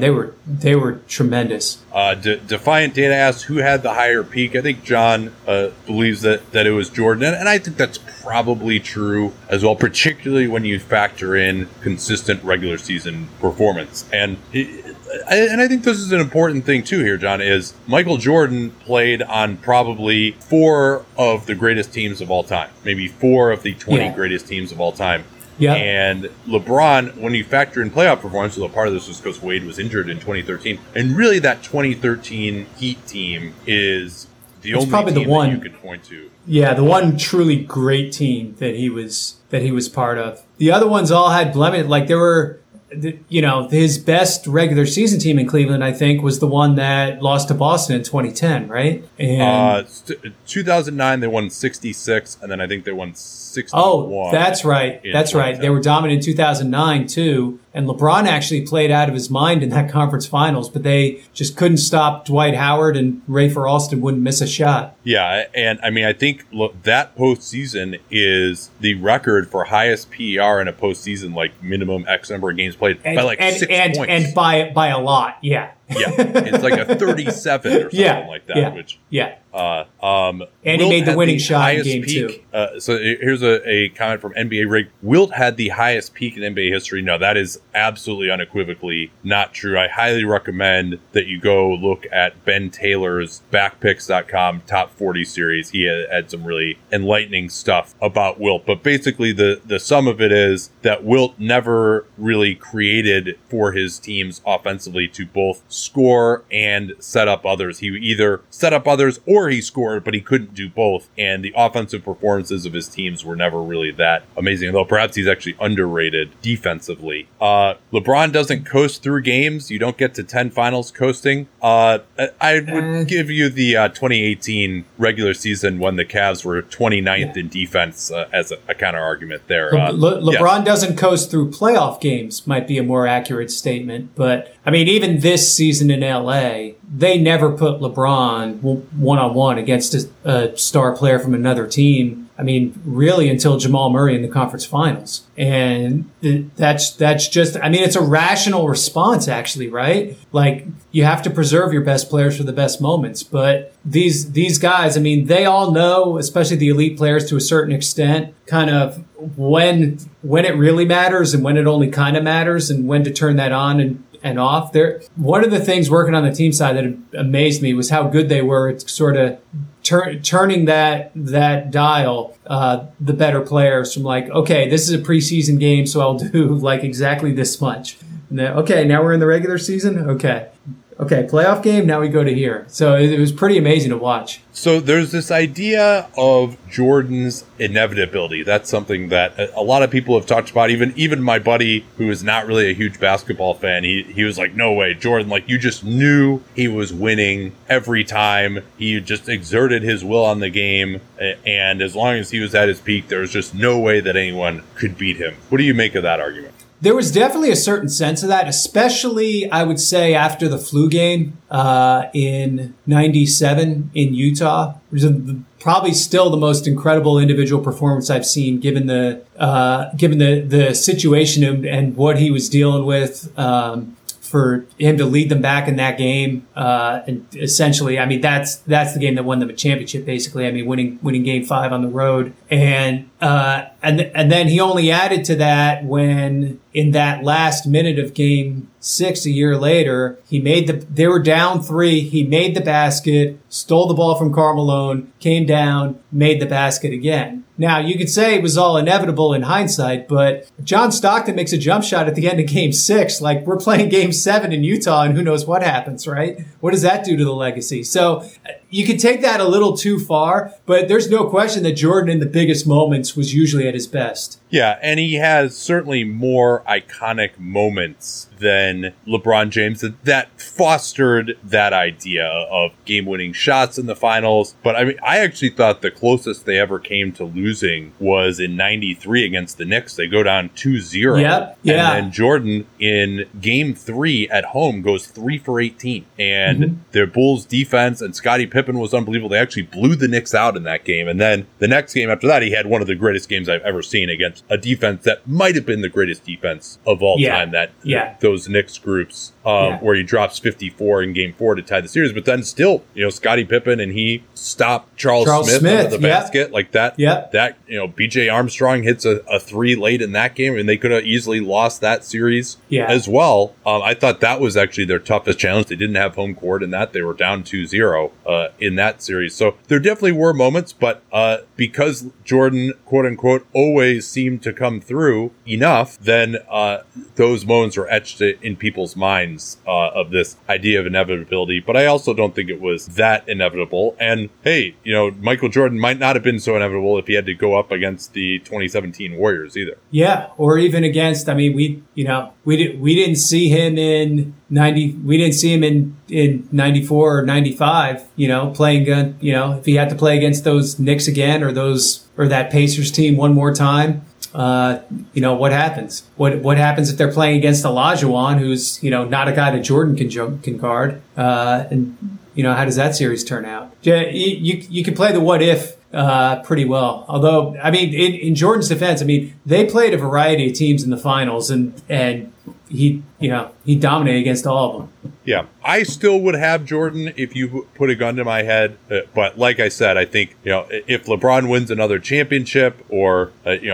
tremendous. Defiant Data asks who had the higher peak. I think John believes that it was Jordan, and I think that's probably true as well, particularly when you factor in consistent regular season performance. And I think this is an important thing too here, John, is Michael Jordan played on probably 4 of the greatest teams of all time, maybe 4 of the 20 greatest teams of all time. Yeah. And LeBron, when you factor in playoff performance, so part of this was because Wade was injured in 2013, and really that 2013 Heat team is the only team that you could point to. Yeah, the one truly great team that he was part of. The other ones all had blemish. Like there were, his best regular season team in Cleveland, I think, was the one that lost to Boston in 2010, right? And 2009 they won 66, and then I think they won 61. Oh, that's right. That's right. They were dominant in 2009 too. And LeBron actually played out of his mind in that conference finals, but they just couldn't stop Dwight Howard, and Rafer Alston wouldn't miss a shot. Yeah, and I mean, I think that postseason is the record for highest PER in a postseason, like minimum X number of games played, by like 6 points. And by a lot, yeah. Yeah, it's like a 37 or something like that. And he made the winning shot in game 2. So here's a comment from NBA Rig. Wilt had the highest peak in NBA history. No, that is absolutely unequivocally not true. I highly recommend that you go look at Ben Taylor's backpicks.com top 40 series. He had some really enlightening stuff about Wilt. But basically the sum of it is that Wilt never really created for his teams offensively to both score and set up others. He either set up others or he scored, but he couldn't do both. And the offensive performances of his teams were never really that amazing, though perhaps he's actually underrated defensively. LeBron doesn't coast through games. You don't get to 10 finals coasting. I would give you the 2018 regular season when the Cavs were 29th in defense as a counter argument there. LeBron doesn't coast through playoff games might be a more accurate statement. But I mean, even this season in LA, they never put LeBron one-on-one against a star player from another team. I mean, really until Jamal Murray in the conference finals. And that's just, I mean, it's a rational response actually, right? Like you have to preserve your best players for the best moments. But these guys, I mean, they all know, especially the elite players to a certain extent, kind of when it really matters and when it only kind of matters and when to turn that on and off. One of the things working on the team side that amazed me was how good they were at sort of turning that dial, the better players from like, okay, this is a preseason game, so I'll do like exactly this much. And then, okay, now we're in the regular season. Okay, playoff game, now we go to here. So it was pretty amazing to watch. So there's this idea of Jordan's inevitability. That's something that a lot of people have talked about. Even my buddy, who is not really a huge basketball fan, he was like, no way, Jordan, like you just knew he was winning every time. He just exerted his will on the game. And as long as he was at his peak, there was just no way that anyone could beat him. What do you make of that argument? There was definitely a certain sense of that, especially, I would say, after the flu game in 97 in Utah. It was probably still the most incredible individual performance I've seen, given the situation and what he was dealing with. For him to lead them back in that game, and essentially, I mean, that's the game that won them a championship. Basically, I mean, winning Game 5 on the road, and then he only added to that when in that last minute of Game 6 a year later, they were down 3. He made the basket, stole the ball from Karl Malone, came down, made the basket again. Now, you could say it was all inevitable in hindsight, but John Stockton makes a jump shot at the end of Game 6. Like, we're playing Game 7 in Utah, and who knows what happens, right? What does that do to the legacy? So you could take that a little too far, but there's no question that Jordan in the biggest moments was usually at his best. Yeah, and he has certainly more iconic moments than LeBron James that fostered that idea of game-winning shots in the finals. But I mean, I actually thought the closest they ever came to losing was in 93 against the Knicks. They go down 2-0. Yep. Yeah. And then Jordan in Game 3 at home goes 3 for 18. And their Bulls defense and Scottie Pippen was unbelievable. They actually blew the Knicks out in that game. And then the next game after that, he had one of the greatest games I've ever seen against a defense that might have been the greatest defense of all time. Those Knicks groups, where he drops 54 in Game 4 to tie the series. But then still, Scottie Pippen and he stopped Charles Smith under the basket like that. That, BJ Armstrong hits a 3 late in that game, and they could have easily lost that series as well. I thought that was actually their toughest challenge. They didn't have home court in that. They were down 2-0 in that series. So there definitely were moments, but because Jordan, quote unquote, always seemed to come through enough, then those moments were etched in people's minds of this idea of inevitability. But I also don't think it was that inevitable. And hey, Michael Jordan might not have been so inevitable if he had to go up against the 2017 Warriors either. Yeah, or even against, I mean, we didn't see him in 90. We didn't see him in 94 or 95, playing, if he had to play against those Knicks again or that Pacers team one more time. What happens? What happens if they're playing against Olajuwon, who's, not a guy that Jordan can guard? And how does that series turn out? You can play the what if pretty well. Although, I mean, in Jordan's defense, I mean, they played a variety of teams in the finals, and he dominated against all of them. Yeah, I still would have Jordan if you put a gun to my head. But like I said, I think, if LeBron wins another championship or,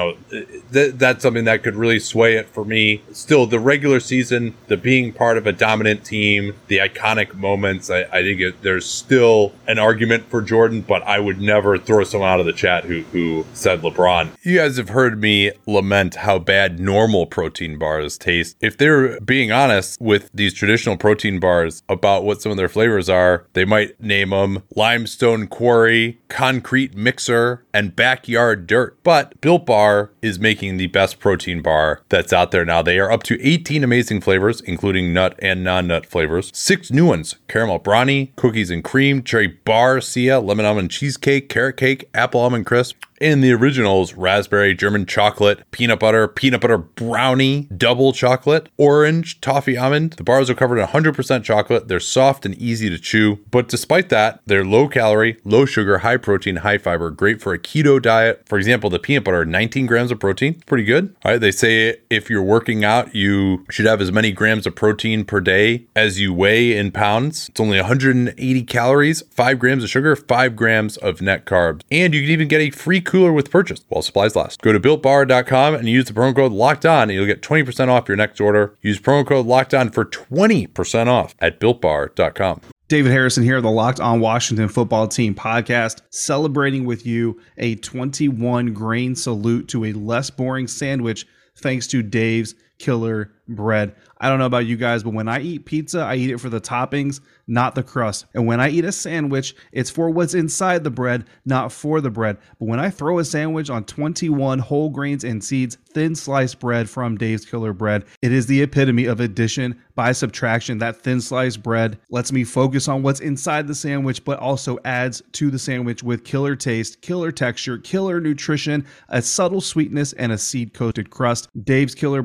that's something that could really sway it for me. Still, the regular season, the being part of a dominant team, the iconic moments, I think there's still an argument for Jordan, but I would never throw someone out of the chat who said LeBron. You guys have heard me lament how bad normal protein bars taste. If they're being honest with these traditional protein bars about what some of their flavors are, they might name them Limestone Quarry, Concrete Mixer, and Backyard Dirt. But Built Bar is making the best protein bar that's out there now. They are up to 18 amazing flavors, including nut and non-nut flavors. 6 new ones: caramel brownie, cookies and cream, cherry barcia, lemon almond cheesecake, carrot cake, apple almond crisp. In the originals, raspberry, German chocolate, peanut butter brownie, double chocolate, orange, toffee almond. The bars are covered in 100% chocolate. They're soft and easy to chew. But despite that, they're low calorie, low sugar, high protein, high fiber, great for a keto diet. For example, the peanut butter, 19 grams of protein. Pretty good. All right, they say if you're working out, you should have as many grams of protein per day as you weigh in pounds. It's only 180 calories, 5 grams of sugar, 5 grams of net carbs. And you can even get a free cooler with purchase while supplies last. Go to BuiltBar.com and use the promo code LOCKEDON and you'll get 20% off your next order. Use promo code LOCKEDON for 20% off at BuiltBar.com. David Harrison here, the Locked On Washington Football Team podcast, celebrating with you a 21 grain salute to a less boring sandwich thanks to Dave's Killer Bread. I don't know about you guys, but when I eat pizza, I eat it for the toppings, not the crust. And when I eat a sandwich, it's for what's inside the bread, not for the bread. But when I throw a sandwich on 21 whole grains and seeds, thin sliced bread from Dave's Killer Bread, it is the epitome of addition by subtraction. That thin sliced bread lets me focus on what's inside the sandwich, but also adds to the sandwich with killer taste, killer texture, killer nutrition, a subtle sweetness, and a seed-coated crust. Dave's Killer Bread is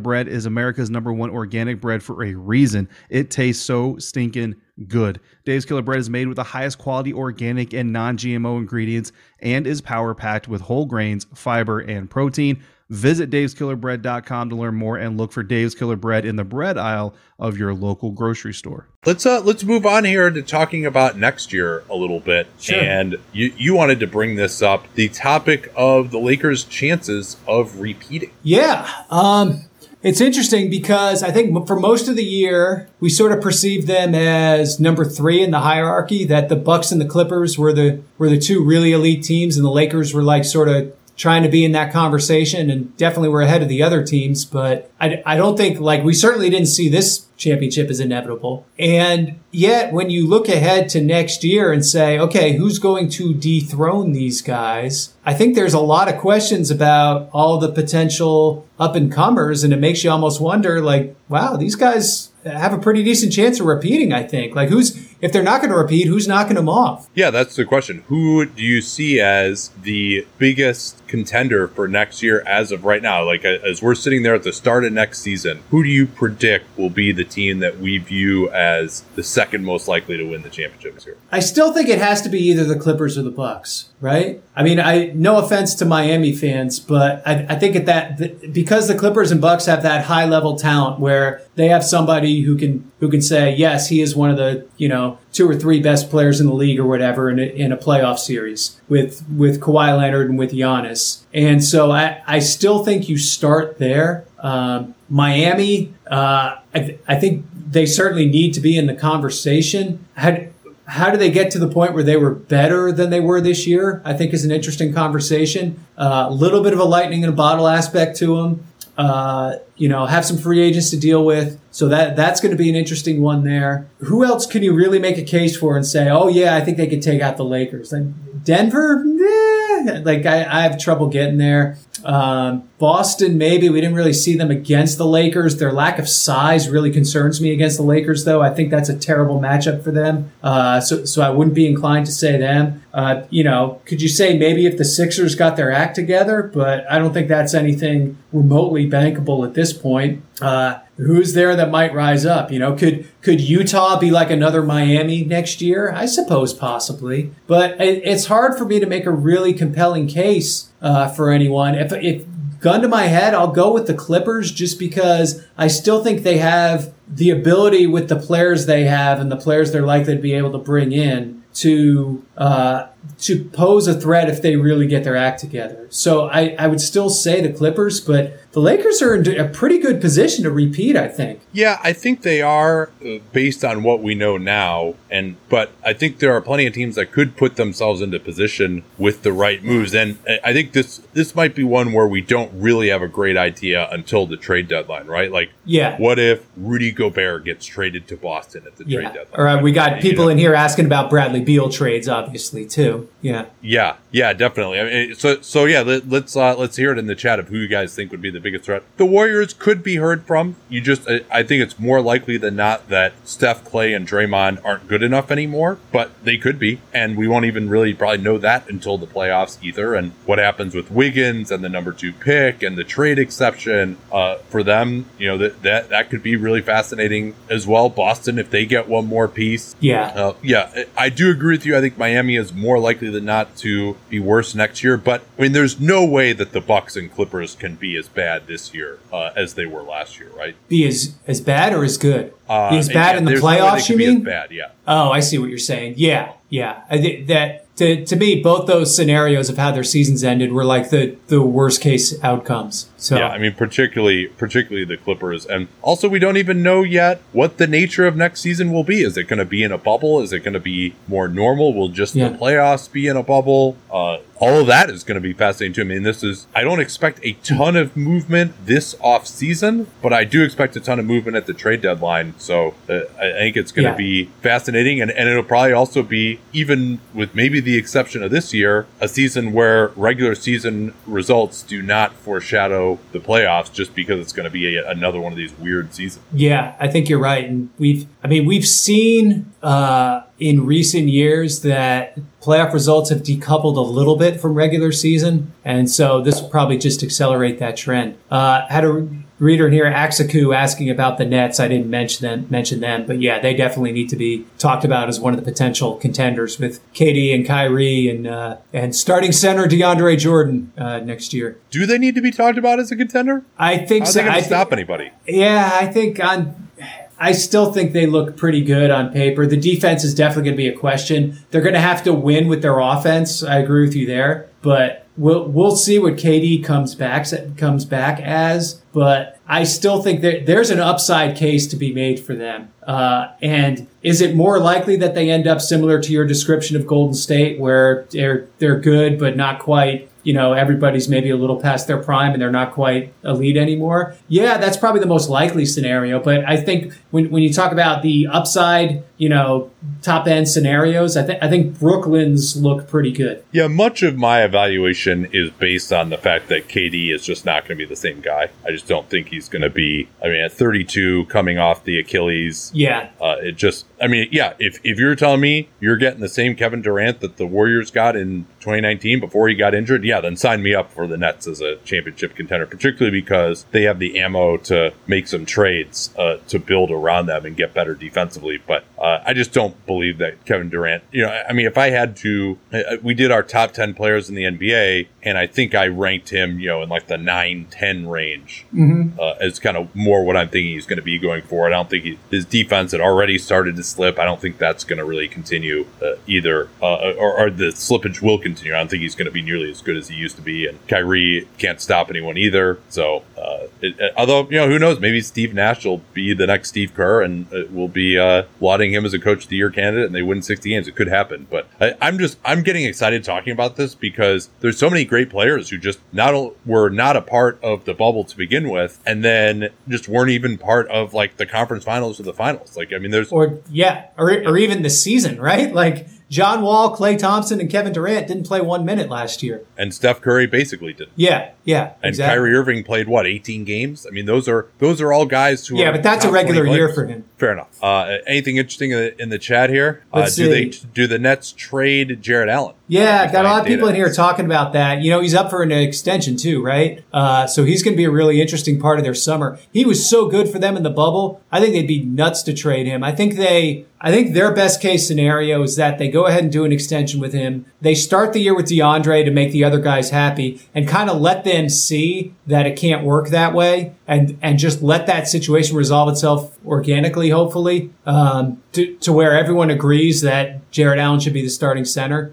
is America's #1 organic bread for a reason. It tastes so stinking good. Dave's Killer Bread is made with the highest quality organic and non-GMO ingredients and is power-packed with whole grains, fiber, and protein. Visit daveskillerbread.com to learn more and look for Dave's Killer Bread in the bread aisle of your local grocery store. Let's move on here to talking about next year a little bit. Sure. And you wanted to bring this up, the topic of the Lakers' chances of repeating. Yeah. It's interesting because I think for most of the year, we sort of perceived them as number 3 in the hierarchy, that the Bucks and the Clippers were the two really elite teams, and the Lakers were like sort of trying to be in that conversation and definitely were ahead of the other teams. But I don't think, like, we certainly didn't see this championship as inevitable. And yet when you look ahead to next year and say, okay, who's going to dethrone these guys? I think there's a lot of questions about all the potential up and comers. And it makes you almost wonder, like, wow, these guys have a pretty decent chance of repeating, I think. Like, if they're not going to repeat, who's knocking them off? Yeah, that's the question. Who do you see as the biggest contender for next year as of right now? Like, as we're sitting there at the start of next season, who do you predict will be the team that we view as the second most likely to win the championship this year? I still think it has to be either the Clippers or the Bucks, right? I mean, no offense to Miami fans, but I think because the Clippers and Bucks have that high level talent where they have somebody who can say, yes, he is one of the, 2 or 3 best players in the league or whatever in a playoff series with Kawhi Leonard and with Giannis. And so I still think you start there. Miami, I think they certainly need to be in the conversation. How do they get to the point where they were better than they were this year? I think is an interesting conversation. A little bit of a lightning in a bottle aspect to them. Have some free agents to deal with. So that's going to be an interesting one there. Who else can you really make a case for and say, oh yeah, I think they could take out the Lakers? Like Denver, I have trouble getting there. Boston, maybe. We didn't really see them against the Lakers. Their lack of size really concerns me against the Lakers, though. I think that's a terrible matchup for them. So I wouldn't be inclined to say them. Could you say maybe if the Sixers got their act together? But I don't think that's anything remotely bankable at this point. Who's there that might rise up? Could Utah be like another Miami next year? I suppose possibly. But it's hard for me to make a really compelling case for anyone. If gun to my head, I'll go with the Clippers just because I still think they have the ability with the players they have and the players they're likely to be able to bring in to pose a threat if they really get their act together. So I would still say the Clippers, but the Lakers are in a pretty good position to repeat, I think. Yeah, I think they are based on what we know now. But I think there are plenty of teams that could put themselves into position with the right moves. And I think this might be one where we don't really have a great idea until the trade deadline, right? Like, yeah. What if Rudy Gobert gets traded to Boston at the trade deadline? Or we got people in here asking about Bradley Beal trades, obviously, too. Yeah. Yeah, definitely. I mean, so yeah, let's hear it in the chat of who you guys think would be the biggest threat. The Warriors could be heard from. I think it's more likely than not that Steph, Clay, and Draymond aren't good enough anymore, but they could be, and we won't even really probably know that until the playoffs either. And what happens with Wiggins and the number 2 pick and the trade exception for them, that could be really fascinating as well. Boston, if they get one more piece, I do agree with you. I think Miami is more likely than not to be worse next year, but I mean, there's no way that the Bucks and Clippers can be as bad this year as they were last year, right? Be as bad or as good? Be as bad in the playoffs, you mean? As bad, yeah. Oh, I see what you're saying. Yeah. I think that to me, both those scenarios of how their seasons ended were like the worst case outcomes. So yeah, I mean, particularly the Clippers, and also we don't even know yet what the nature of next season will be. Is it going to be in a bubble? Is it going to be more normal? Will just the playoffs be in a bubble? All of that is going to be fascinating too. I mean, I don't expect a ton of movement this off season, but I do expect a ton of movement at the trade deadline. So I think it's going to be fascinating, and it'll probably also be, even with maybe the exception of this year, a season where regular season results do not foreshadow the playoffs, just because it's going to be another one of these weird seasons. Yeah, I think you're right. And we've seen in recent years that playoff results have decoupled a little bit from regular season. And so this will probably just accelerate that trend. Had a reader in here, Axaku, asking about the Nets. I didn't mention them, but yeah, they definitely need to be talked about as one of the potential contenders with KD and Kyrie and starting center DeAndre Jordan next year. Do they need to be talked about as a contender? I think so. Are they going to stop anybody? Yeah, I still think they look pretty good on paper. The defense is definitely going to be a question. They're going to have to win with their offense. I agree with you there, but we'll see what KD comes back as. But I still think that there's an upside case to be made for them. And is it more likely that they end up similar to your description of Golden State, where they're good but not quite? Everybody's maybe a little past their prime and they're not quite elite anymore. Yeah, that's probably the most likely scenario. But I think when you talk about the upside, top end scenarios, I think Brooklyn's look pretty good. Yeah, much of my evaluation is based on the fact that KD is just not going to be the same guy. I just don't think he's going to be, at 32 coming off the Achilles. Yeah. If you're telling me you're getting the same Kevin Durant that the Warriors got in 2019 before he got injured, then sign me up for the Nets as a championship contender, particularly because they have the ammo to make some trades to build around them and get better defensively. But I just don't believe that Kevin Durant, if I had to, we did our top 10 players in the NBA, and I think I ranked him, in like the 9-10 range as kind of more what I'm thinking he's going to be going forward. I don't think his defense had already started to slip. I don't think that's going to really continue either, or the slippage will continue. I don't think he's going to be nearly as good as he used to be, and Kyrie can't stop anyone either. So, although, who knows, maybe Steve Nash will be the next Steve Kerr and we'll be lauding him as a Coach of the Year candidate, and they win 60 games. It could happen, but I'm getting excited talking about this because there's so many great players who just were not a part of the bubble to begin with, and then just weren't even part of like the conference finals or the finals. Or even the season, right? Like John Wall, Klay Thompson, and Kevin Durant didn't play 1 minute last year. And Steph Curry basically did. Yeah, and exactly. Kyrie Irving played 18 games? Those are all guys who are but that's a regular year for him. Fair enough. Anything interesting in the chat here? Do the Nets trade Jarrett Allen? Yeah, I've got a lot of people in here talking about that. He's up for an extension too, right? So he's going to be a really interesting part of their summer. He was so good for them in the bubble. I think they'd be nuts to trade him. I think their best case scenario is that they go ahead and do an extension with him. They start the year with DeAndre to make the other guys happy and kind of let them see that it can't work that way and just let that situation resolve itself organically, hopefully, to where everyone agrees that Jarrett Allen should be the starting center.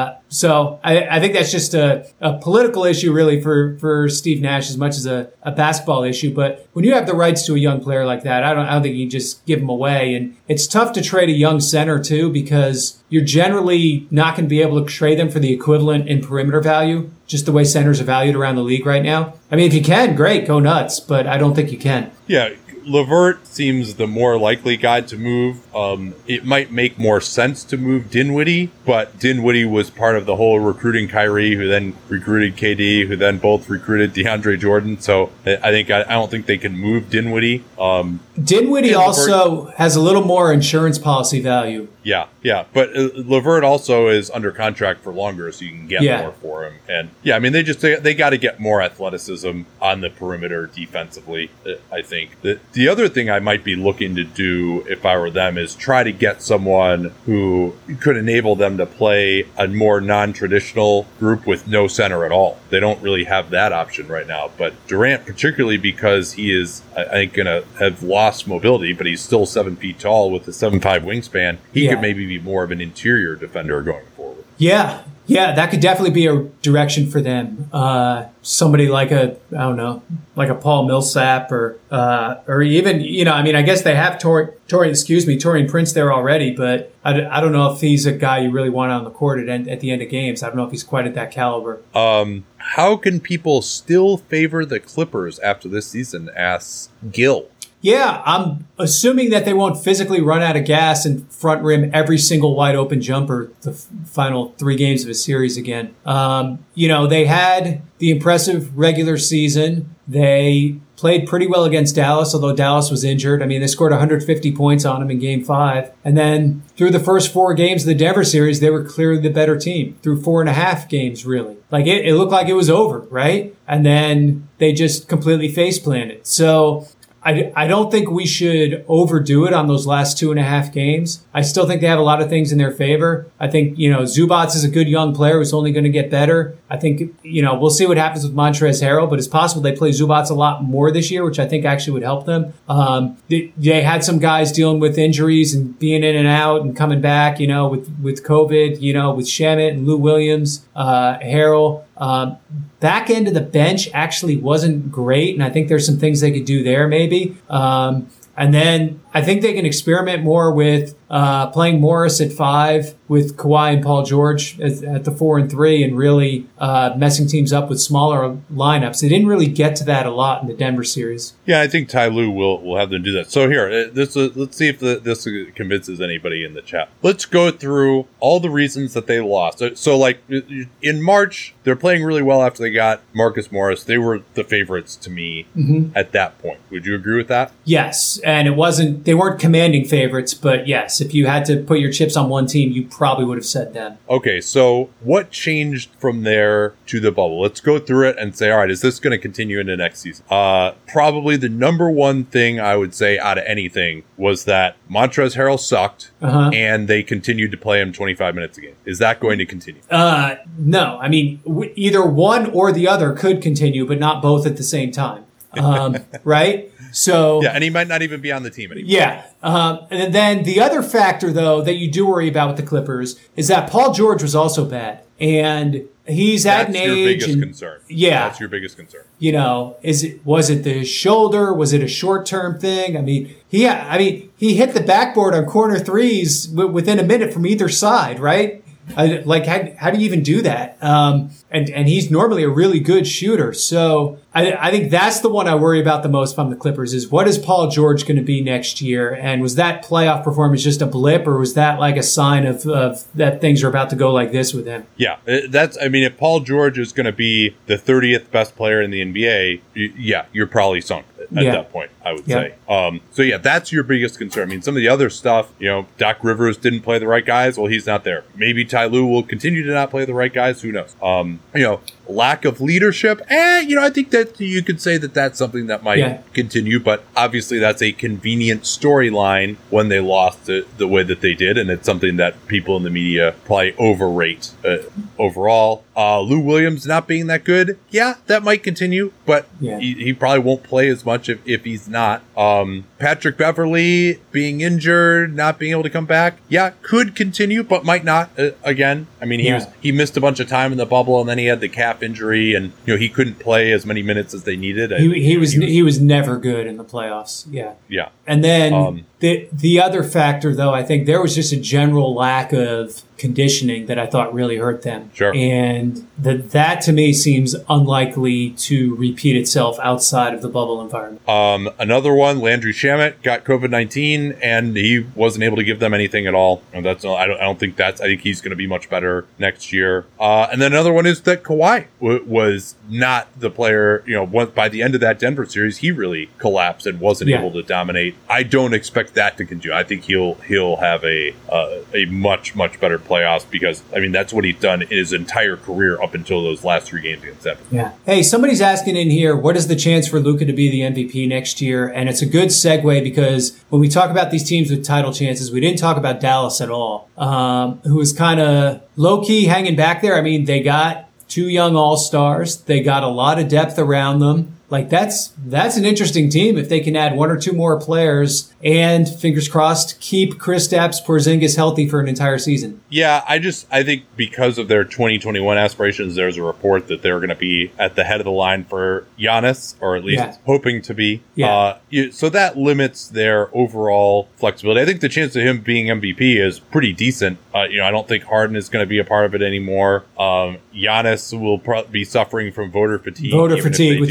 So I think that's just a political issue really for Steve Nash as much as a basketball issue. But when you have the rights to a young player like that, I don't think you just give him away. And it's tough to trade a young center too, because you're generally not going to be able to trade them for the equivalent in perimeter value, just the way centers are valued around the league right now. If you can, great, go nuts, but I don't think you can. Yeah. LeVert seems the more likely guy to move. It might make more sense to move Dinwiddie, but Dinwiddie was part of the whole recruiting Kyrie, who then recruited KD, who then both recruited DeAndre Jordan. So I don't think they can move Dinwiddie. Dinwiddie also has a little more insurance policy value. Yeah. But LeVert also is under contract for longer, so you can get more for him. And they got to get more athleticism on the perimeter defensively, I think. The other thing I might be looking to do if I were them is try to get someone who could enable them to play a more non-traditional group with no center at all. They don't really have that option right now. But Durant, particularly because he is, I think, going to have lost mobility, but he's still 7 feet tall with a 7'5" wingspan. He could maybe be more of an interior defender going forward. Yeah, that could definitely be a direction for them. Somebody like a Paul Millsap or even, I guess they have Taurean Prince there already, but I don't know if he's a guy you really want on the court at the end of games. I don't know if he's quite at that caliber. How can people still favor the Clippers after this season? Asks Gil. Yeah, I'm assuming that they won't physically run out of gas and front rim every single wide open jumper the final 3 games of a series again. They had the impressive regular season. They played pretty well against Dallas, although Dallas was injured. I mean, they scored 150 points on them in Game 5. And then through the first 4 games of the Denver series, they were clearly the better team. Through 4.5 games, really. Like, it looked like it was over, right? And then they just completely face-planted. So I don't think we should overdo it on those last 2.5 games. I still think they have a lot of things in their favor. I think, Zubats is a good young player who's only going to get better. I think, we'll see what happens with Montrezl Harrell, but it's possible they play Zubats a lot more this year, which I think actually would help them. They had some guys dealing with injuries and being in and out and coming back, with COVID, with Shamet and Lou Williams, Harrell. Back end of the bench actually wasn't great, and I think there's some things they could do there maybe. And then I think they can experiment more with playing Morris at 5 with Kawhi and Paul George at the 4 and 3 and really messing teams up with smaller lineups. They didn't really get to that a lot in the Denver series. Yeah, I think Ty Lue will have them do that. So here, let's see if this convinces anybody in the chat. Let's go through all the reasons that they lost. So like in March, they're playing really well after they got Marcus Morris. They were the favorites to me at that point. Would you agree with that? Yes, and they weren't commanding favorites, but yes, if you had to put your chips on one team, you probably would have said them. Okay, so what changed from there to the bubble? Let's go through it and say, all right, is this going to continue into next season? Probably the number one thing I would say out of anything was that Montrezl Harrell sucked, and they continued to play him 25 minutes a game. Is that going to continue? No. I mean, either one or the other could continue, but not both at the same time. Right? So yeah, and he might not even be on the team anymore. Yeah. And then the other factor, though, that you do worry about with the Clippers is that Paul George was also bad. And he's at an age. That's your biggest concern. Yeah. That's your biggest concern. Was it the shoulder? Was it a short-term thing? I mean, he hit the backboard on corner threes within a minute from either side, right? How do you even do that? And he's normally a really good shooter. So I think that's the one I worry about the most from the Clippers is what is Paul George going to be next year? And was that playoff performance just a blip, or was that like a sign of that things are about to go like this with him? Yeah, if Paul George is going to be the 30th best player in the NBA, you're probably sunk at that point, I would say. So yeah, that's your biggest concern. I mean, some of the other stuff, Doc Rivers didn't play the right guys. Well, he's not there. Maybe Ty Lue will continue to not play the right guys. Who knows? Lack of leadership. I think that you could say that that's something that might continue, but obviously that's a convenient storyline when they lost the way that they did, and it's something that people in the media probably overrate overall. Lou Williams not being that good, that might continue, but he probably won't play as much if he's not. Patrick Beverley being injured, not being able to come back, could continue, but might not. Again, I mean, he missed a bunch of time in the bubble, and then he had the calf injury, and he couldn't play as many minutes as they needed. He was never good in the playoffs. Yeah. And then the other factor, though, I think there was just a general lack of conditioning that I thought really hurt them. Sure. And that to me seems unlikely to repeat itself outside of the bubble environment. Another one, Landry Shamet got COVID-19 and he wasn't able to give them anything at all. And I think he's going to be much better next year. And then another one is that Kawhi was not the player, by the end of that Denver series, he really collapsed and wasn't able to dominate. I don't expect that to continue. I think he'll have a much, much better playoffs because, that's what he's done in his entire career up until those last 3 games against Denver. Yeah. Hey, somebody's asking in here, what is the chance for Luka to be the MVP next year? And it's a good segue because when we talk about these teams with title chances, we didn't talk about Dallas at all, who was kind of low-key hanging back there. They got 2 young all-stars. They got a lot of depth around them. That's an interesting team if they can add 1 or 2 more players and, fingers crossed, keep Kristaps Porzingis healthy for an entire season. Yeah, I think because of their 2021 aspirations, there's a report that they're going to be at the head of the line for Giannis, or at least hoping to be. Yeah. So that limits their overall flexibility. I think the chance of him being MVP is pretty decent. I don't think Harden is going to be a part of it anymore. Giannis will be suffering from voter fatigue with Giannis.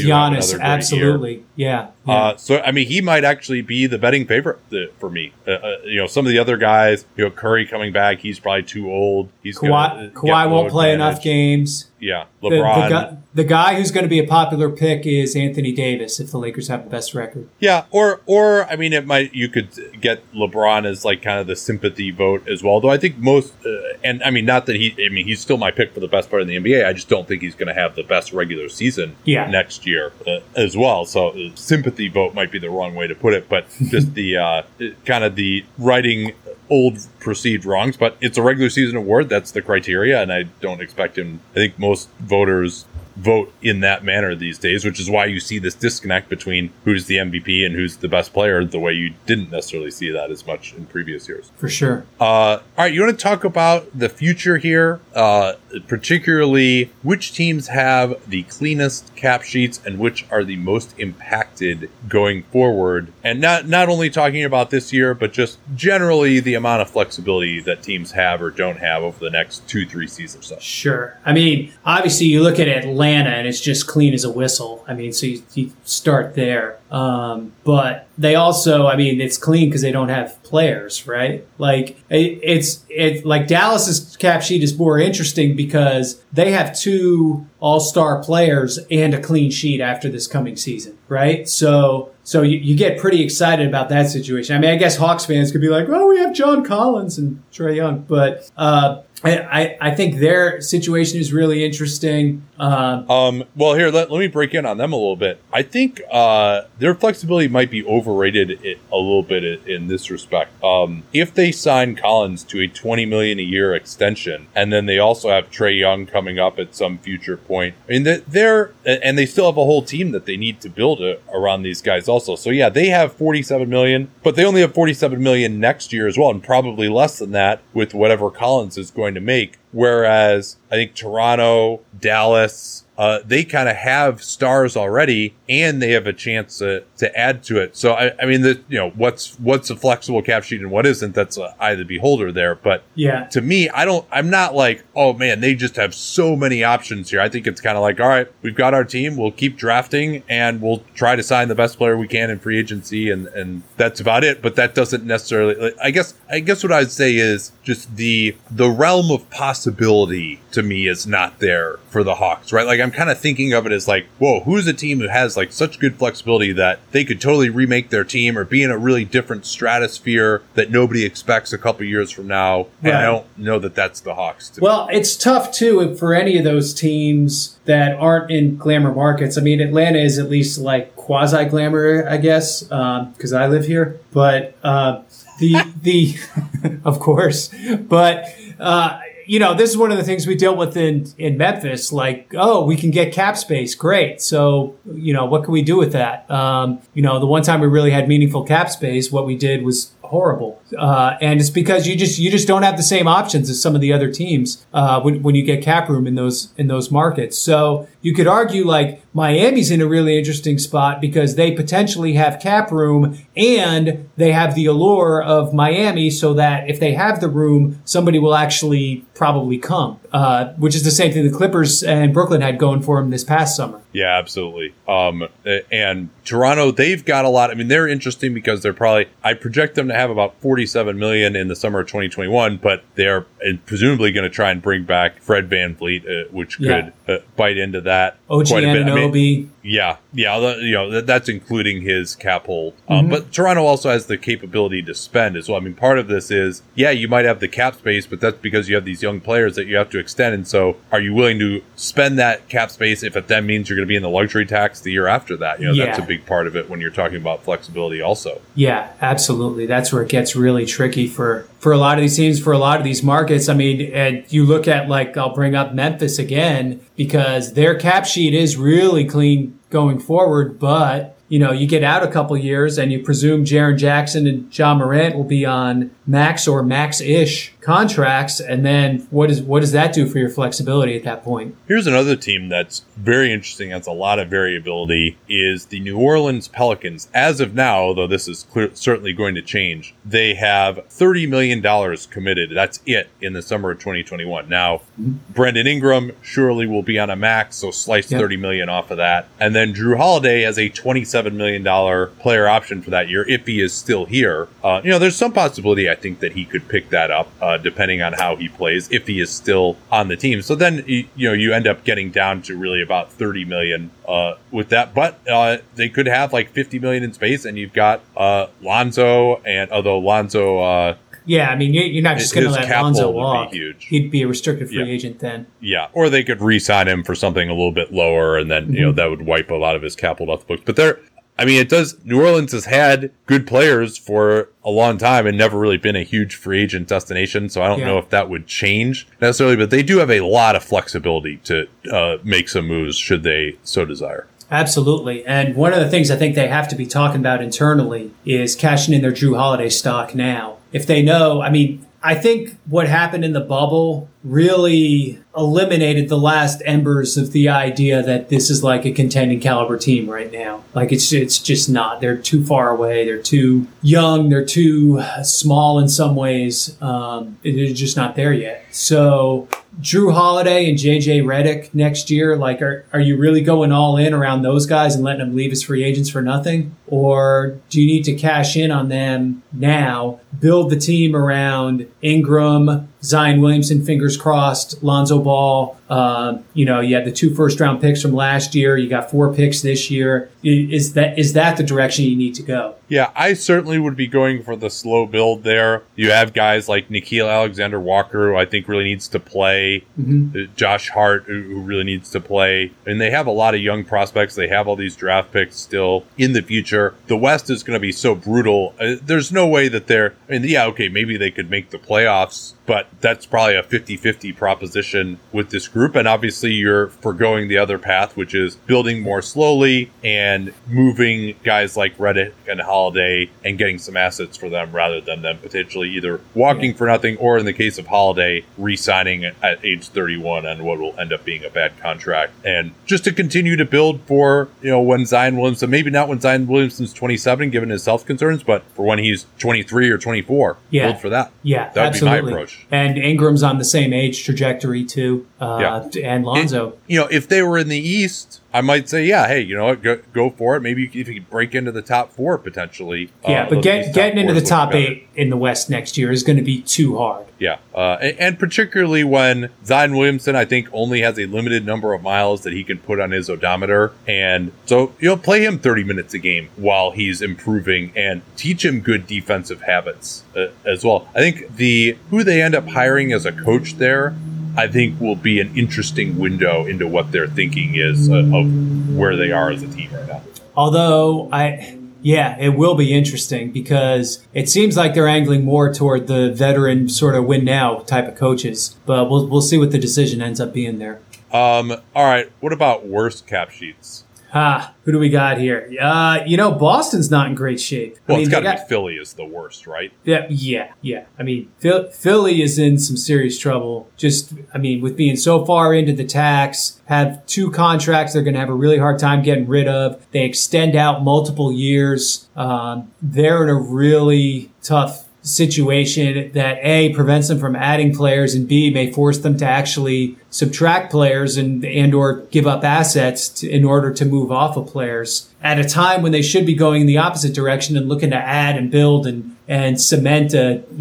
great year. absolutely. Yeah. So, I mean, he might actually be the betting favorite for me. Some of the other guys, Curry coming back, he's probably too old. Kawhi won't play enough games. Yeah, LeBron. The guy who's going to be a popular pick is Anthony Davis if the Lakers have the best record. Yeah, or I mean, you could get LeBron as like kind of the sympathy vote as well. Though I think most, and I mean, not that he's still my pick for the best player in the NBA. I just don't think he's going to have the best regular season next year as well. So sympathy vote might be the wrong way to put it, but just the kind of the righting old perceived wrongs. But it's a regular season award. That's the criteria, and I don't expect him. I think most voters vote in that manner these days, which is why you see this disconnect between who's the MVP and who's the best player, the way you didn't necessarily see that as much in previous years. For sure. All right, you want to talk about the future here, particularly which teams have the cleanest cap sheets and which are the most impacted going forward, and not only talking about this year, but just generally the amount of flexibility that teams have or don't have over the next 2-3 seasons or so. Sure. I mean, obviously you look at Atlanta and it's just clean as a whistle. I mean, so you start there. But they also, I mean, it's clean because they don't have players, right? Like it's like Dallas's cap sheet is more interesting because they have 2 all-star players and a clean sheet after this coming season, right? So you get pretty excited about that situation. I mean, I guess Hawks fans could be like, "Oh, we have John Collins and Trae Young," but I think their situation is really interesting. Well, here, let me break in on them a little bit. I think their flexibility might be overrated a little bit in this respect. If they sign Collins to a $20 million a year extension, and then they also have Trae Young coming up at some future point, I mean, and they still have a whole team that they need to build around these guys also. So yeah, they have $47 million, but they only have $47 million next year as well, and probably less than that with whatever Collins is going to make. Whereas I think Toronto, Dallas, they kind of have stars already, and they have a chance to add to it. So I mean, what's a flexible cap sheet and what isn't? That's eye of the beholder there. But yeah, to me, I'm not like, oh man, they just have so many options here. I think it's kind of like, all right, we've got our team, we'll keep drafting, and we'll try to sign the best player we can in free agency, and that's about it. But that doesn't necessarily. I guess what I'd say is just the realm of possibility to me is not there for the Hawks, right? Like I'm kind of thinking of it as like, whoa, who's a team who has like such good flexibility that they could totally remake their team or be in a really different stratosphere that nobody expects a couple years from now. And I don't know that that's the Hawks. Well, it's tough too for any of those teams that aren't in glamour markets. I mean, Atlanta is at least like quasi glamour, I guess, because I live here. But the of course, but. This is one of the things we dealt with in Memphis. Like, oh, we can get cap space. Great. So, what can we do with that? The one time we really had meaningful cap space, what we did was horrible. And it's because you just don't have the same options as some of the other teams when you get cap room in those markets. So you could argue like Miami's in a really interesting spot because they potentially have cap room and they have the allure of Miami, so that if they have the room, somebody will actually probably come, which is the same thing the Clippers and Brooklyn had going for them this past summer. Yeah, absolutely. And Toronto, they've got a lot. I mean, they're interesting because I project them to have about $47 million in the summer of 2021, but they're presumably going to try and bring back Fred VanVleet, which could bite into that quite a bit. Anunoby. That's including his cap hold. But Toronto also has the capability to spend as well. I mean, part of this is, you might have the cap space, but that's because you have these young players that you have to extend. And so are you willing to spend that cap space if it then means you're going to be in the luxury tax the year after that? That's a big part of it when you're talking about flexibility also. Yeah, absolutely. That's where it gets really tricky for a lot of these teams, for a lot of these markets. I mean, and you look at, like, I'll bring up Memphis again because their cap sheet is really clean going forward, but you get out a couple years and you presume Jaren Jackson and John Morant will be on max or max-ish contracts, and then what does that do for your flexibility at that point? Here's another team that's very interesting, has a lot of variability, is the New Orleans Pelicans. As of now, although this is certainly going to change, they have $30 million committed. That's it in the summer of 2021. Now, Brandon Ingram surely will be on a max, so slice $30 million off of that. And then Drew Holiday has a $27 million player option for that year if he is still here. There's some possibility, I think, that he could pick that up depending on how he plays if he is still on the team. So then, you end up getting down to really about $30 million with that. But they could have like $50 million in space, and you've got Lonzo, and although Lonzo... yeah, I mean, you're not just going to let Lonzo walk. Huge. He'd be a restricted free agent then. Yeah, or they could re-sign him for something a little bit lower, and then that would wipe a lot of his capital off the books. But New Orleans has had good players for a long time and never really been a huge free agent destination, so I don't know if that would change necessarily, but they do have a lot of flexibility to make some moves should they so desire. Absolutely. And one of the things I think they have to be talking about internally is cashing in their Drew Holiday stock now. If they know, I think what happened in the bubble really eliminated the last embers of the idea that this is like a contending caliber team right now. Like it's just not. They're too far away. They're too young. They're too small in some ways. They're just not there yet. So Drew Holiday and JJ Redick next year, like, are you really going all in around those guys and letting them leave as free agents for nothing? Or do you need to cash in on them now, build the team around Ingram, Zion Williamson, fingers crossed, Lonzo Ball? You had the 2 first-round picks from last year. You got 4 picks this year. Is that the direction you need to go? Yeah, I certainly would be going for the slow build there. You have guys like Nickeil Alexander-Walker, who I think really needs to play. Josh Hart, who really needs to play. And they have a lot of young prospects. They have all these draft picks still in the future. The West is going to be so brutal. There's no way that maybe they could make the playoffs, but that's probably a 50-50 proposition with this group. And obviously you're forgoing the other path, which is building more slowly and moving guys like Redick and Holiday and getting some assets for them rather than them potentially either walking for nothing or, in the case of Holiday, re-signing at age 31 on what will end up being a bad contract. And just to continue to build for, when Zion Williamson, maybe not when Zion Williamson's 27, given his health concerns, but for when he's 23 or 24, build for that. Yeah, that would be my approach. And Ingram's on the same age trajectory too, and Lonzo. If they were in the East, I might say, hey, you know what, go for it. Maybe if you could break into the top 4 potentially. But getting into the top 8 in the West next year is going to be too hard. Yeah, and particularly when Zion Williamson, I think, only has a limited number of miles that he can put on his odometer. And so, play him 30 minutes a game while he's improving and teach him good defensive habits as well. I think who they end up hiring as a coach there, I think, will be an interesting window into what their thinking is of where they are as a team right now. Although it will be interesting because it seems like they're angling more toward the veteran sort of win now type of coaches. But we'll see what the decision ends up being there. All right. What about worst cap sheets? Who do we got here? Boston's not in great shape. Well, it's got to be Philly is the worst, right? Yeah. Philly is in some serious trouble. With being so far into the tax, have 2 contracts they're going to have a really hard time getting rid of. They extend out multiple years. They're in a really tough situation that A, prevents them from adding players, and B, may force them to actually subtract players and or give up assets in order to move off of players at a time when they should be going in the opposite direction and looking to add and build and cement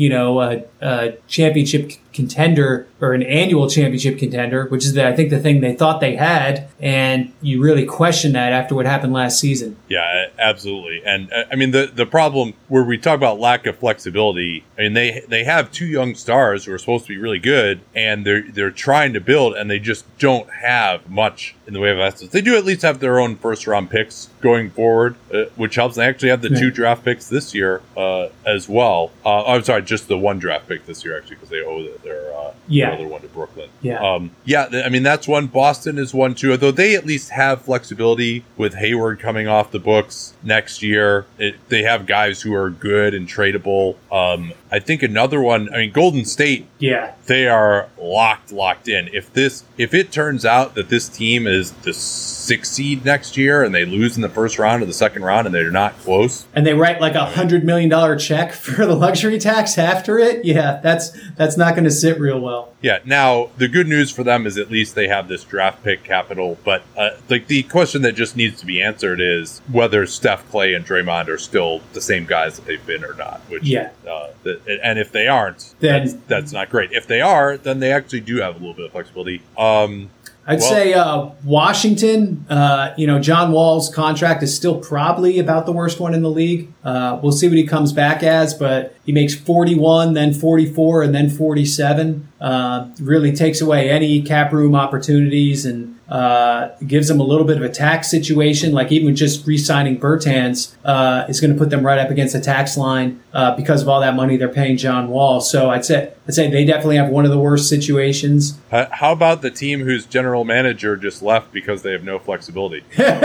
a championship contender or an annual championship contender, which is I think the thing they thought they had. And you really question that after what happened last season. Yeah, absolutely. And the problem where we talk about lack of flexibility, they have 2 young stars who are supposed to be really good, and they're trying to build. build, and they just don't have much in the way of assets. They do at least have their own first-round picks going forward, which helps. They actually have the 2 draft picks this year as well. I'm sorry, just the 1 draft pick this year, actually, because they owe their other one to Brooklyn. I mean, that's one. Boston is one, too, although they at least have flexibility with Hayward coming off the books next year. They have guys who are good and tradable. I think another one, I mean, Golden State, they are locked in. If it turns out that this team is the 6th seed next year and they lose in the first round or the second round and they're not close, and they write like $100 million check for the luxury tax after it, that's not going to sit real well. Now the good news for them is at least they have this draft pick capital, but like the question that just needs to be answered is whether Steph, Clay, and Draymond are still the same guys that they've been or not. Which and if they aren't, then that's not great. If they are, then they actually do have a little bit of flexibility. I'd say Washington, John Wall's contract is still probably about the worst one in the league. We'll see what he comes back as, but he makes 41, then 44, and then 47. Really takes away any cap room opportunities and gives them a little bit of a tax situation. Like even just re-signing Bertans is going to put them right up against the tax line because of all that money they're paying John Wall. So I'd say they definitely have one of the worst situations. How about the team whose general manager just left because they have no flexibility?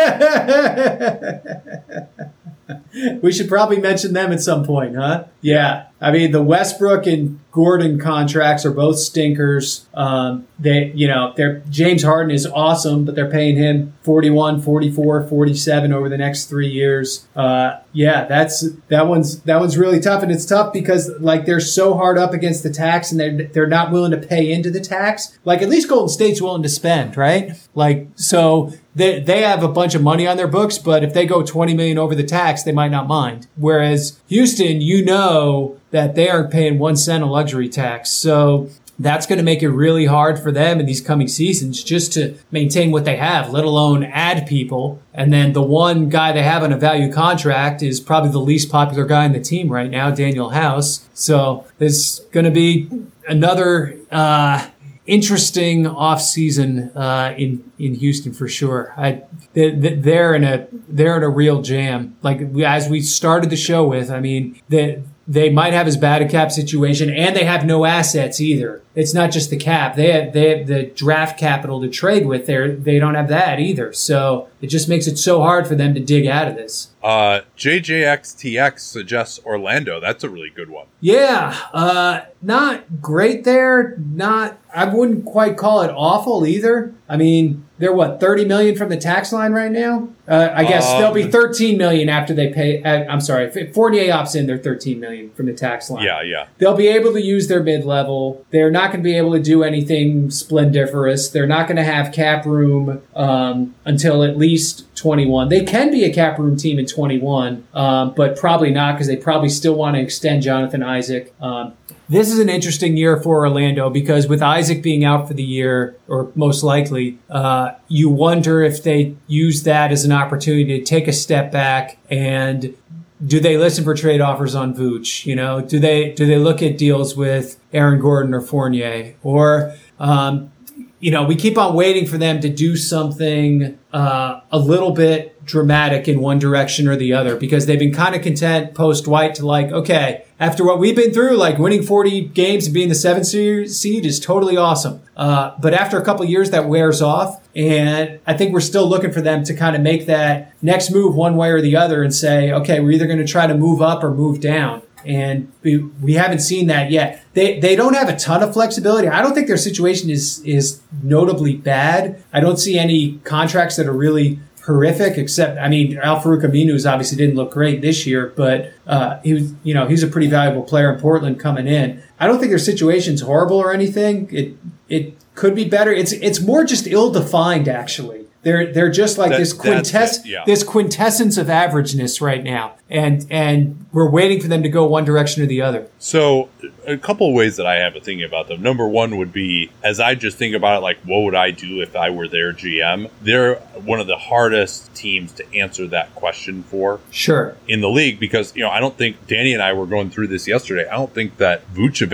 We should probably mention them at some point, huh? Yeah. I mean, the Westbrook and Gordon contracts are both stinkers. James Harden is awesome, but they're paying him 41, 44, 47 over the next 3 years. That one's really tough, and it's tough because like they're so hard up against the tax, and they're not willing to pay into the tax. Like at least Golden State's willing to spend, right? Like so. They have a bunch of money on their books, but if they go $20 million over the tax, they might not mind. Whereas Houston, that they aren't paying 1 cent of luxury tax. So that's going to make it really hard for them in these coming seasons just to maintain what they have, let alone add people. And then the one guy they have on a value contract is probably the least popular guy on the team right now, Daniel House. So there's going to be another interesting offseason in Houston for sure. They're in a real jam. Like as we started the show with, I mean, they might have as bad a cap situation, and they have no assets either. It's not just the cap; they have the draft capital to trade with. They don't have that either. So it just makes it so hard for them to dig out of this. JJXTX suggests Orlando. That's a really good one. Yeah, not great there. I wouldn't quite call it awful either. I mean, they're $30 million from the tax line right now? I guess they'll be $13 million after they pay. I'm sorry, if Fournier opts in, they're $13 million from the tax line. Yeah. They'll be able to use their mid-level. They're not going to be able to do anything splendiferous. They're not going to have cap room until at least 21. They can be a cap room team in 21, but probably not because they probably still want to extend Jonathan Isaac. This is an interesting year for Orlando because with Isaac being out for the year, or most likely, you wonder if they use that as an opportunity to take a step back and do they listen for trade offers on Vooch? Do they look at deals with Aaron Gordon or Fournier? Or, we keep on waiting for them to do something a little bit dramatic in one direction or the other because they've been kind of content post-White to okay, after what we've been through, winning 40 games and being the 7th seed is totally awesome. But after a couple of years, that wears off. And I think we're still looking for them to kind of make that next move one way or the other and say, okay, we're either going to try to move up or move down. And we haven't seen that yet. They don't have a ton of flexibility. I don't think their situation is notably bad. I don't see any contracts that are really horrific, except, Al-Farouq Aminu obviously didn't look great this year, but he's a pretty valuable player in Portland coming in. I don't think their situation's horrible or anything. It could be better. It's more just ill-defined, actually. They're just like this quintessence of averageness right now, and we're waiting for them to go one direction or the other. So, a couple of ways that I have of thinking about them. Number one would be, as I just think about it, what would I do if I were their GM? They're one of the hardest teams to answer that question for. Sure. In the league, because I don't think Danny and I were going through this yesterday. I don't think that Vucevic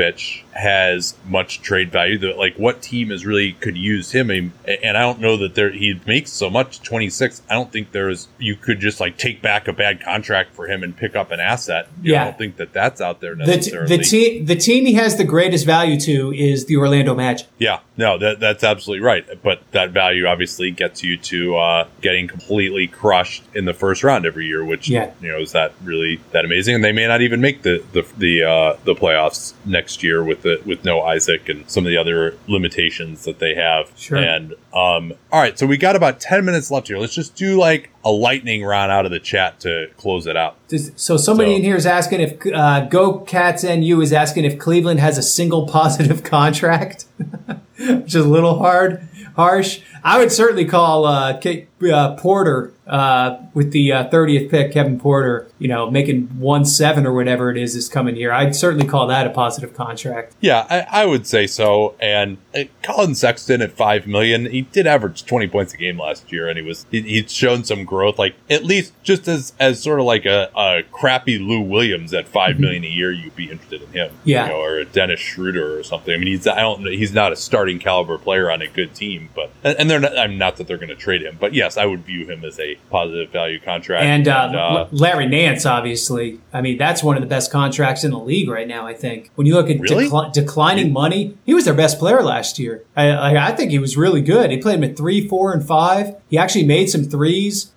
has much trade value. That like what team is really could use him, and I don't know that he makes so much. 26. I don't think you could just like take back a bad contract for him and pick up an asset. I don't think that's out there necessarily. The team he has the greatest value to is the Orlando Magic. Yeah, no, that's absolutely right. But that value obviously gets you to getting completely crushed in the first round every year, which is that really that amazing? And they may not even make the playoffs next year with no Isaac and some of the other limitations that they have. Sure. And all right, so we got about 10 minutes left here. Let's just do like a lightning round out of the chat to close it out. So somebody in here is asking if Go Cats NU is asking if Cleveland has a single positive contract, which is a little harsh. I would certainly call Porter with the 30th pick, Kevin Porter, making 1.7 or whatever it is this coming year. I'd certainly call that a positive contract. Yeah, I would say so. And Colin Sexton at $5 million, he did average 20 points a game last year, and he'd shown some growth. Like at least just as sort of like a crappy Lou Williams at $5 million a year, you'd be interested in him. Yeah, or a Dennis Schroeder or something. I mean, he's not a starting caliber player on a good team, but I'm not that they're going to trade him, but yes, I would view him as a positive value contract. And Larry Nance, obviously, I mean, that's one of the best contracts in the league right now. I think when you look at declining money, he was their best player last year. I think he was really good. He played him at 3, 4, and 5. He actually made some threes.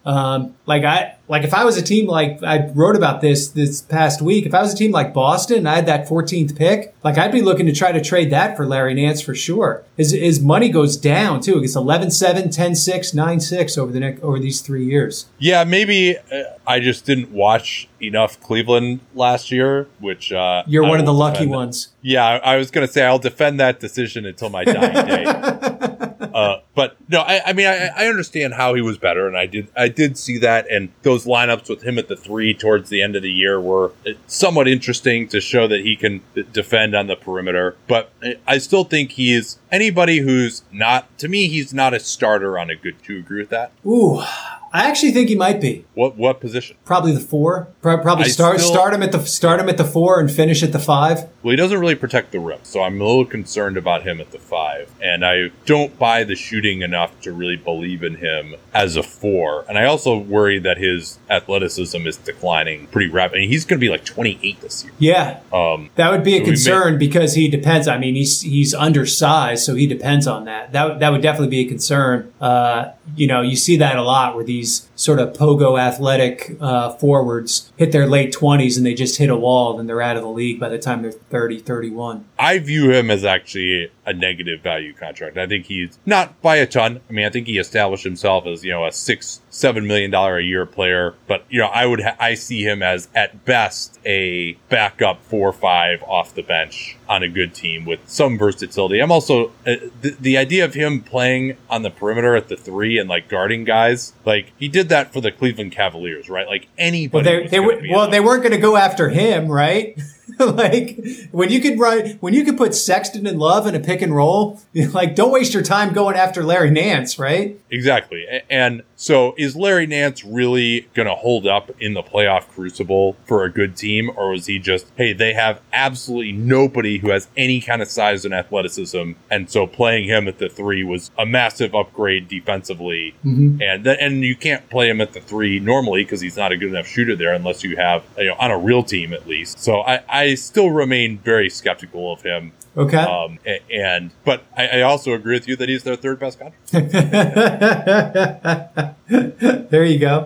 If I was a team like I wrote about this past week, if I was a team like Boston and I had that 14th pick, I'd be looking to try to trade that for Larry Nance for sure. His money goes down too. It's 11-7, 10-6, 9-6 over these 3 years. Yeah, maybe I just didn't watch enough Cleveland last year, which you're one of the lucky ones. Yeah, I was going to say I'll defend that decision until my dying day. But no, I understand how he was better, and I did see that, and those lineups with him at the 3 towards the end of the year were somewhat interesting to show that he can defend on the perimeter. But I still think he's anybody who's not, to me, he's not a starter on a good. Do you agree with that? Ooh, I actually think he might be. What position? Probably the 4. Probably start him at the 4 and finish at the 5. Well, he doesn't really protect the rim, so I'm a little concerned about him at the 5. And I don't buy the shooting enough to really believe in him as a 4. And I also worry that his athleticism is declining pretty rapidly. He's going to be like 28 this year. Yeah, that would be a concern because he depends. I mean, he's undersized, so he depends on that. That would definitely be a concern. You see that a lot where these sort of pogo athletic forwards hit their late 20s and they just hit a wall and they're out of the league by the time they're 30, 31. I view him as actually a negative value contract. I think he's not by a ton. I mean, I think he established himself as, a $6-7 million a year player. But, I see him as at best a backup 4-5 off the bench on a good team with some versatility. I'm also the idea of him playing on the perimeter at the 3 and guarding guys, he did that for the Cleveland Cavaliers, right? Anybody. Well, they weren't going to go after him, right? when you could put Sexton and Love in a pick and roll, don't waste your time going after Larry Nance, right? Exactly. And so is Larry Nance really going to hold up in the playoff crucible for a good team? Or was he just, hey, they have absolutely nobody who has any kind of size and athleticism. And so playing him at the 3 was a massive upgrade defensively. Mm-hmm. And you can't play him at the 3 normally because he's not a good enough shooter there unless you have, on a real team at least. So I still remain very skeptical of him. Okay. But I also agree with you that he's their 3rd best contract. There you go.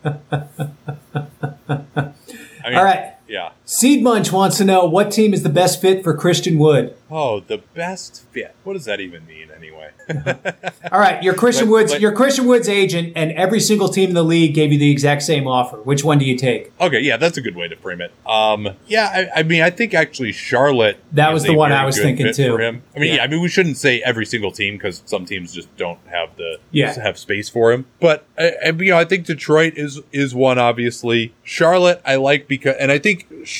All right. Yeah. Seed Munch wants to know what team is the best fit for Christian Wood. Oh, the best fit. What does that even mean anyway? All right, you're Christian Wood's agent, and every single team in the league gave you the exact same offer. Which one do you take? Okay, yeah, that's a good way to frame it. I think actually Charlotte. That was the one I was thinking too. For him. We shouldn't say every single team because some teams just don't have have space for him. But I think Detroit is one obviously. Charlotte I like because, and I think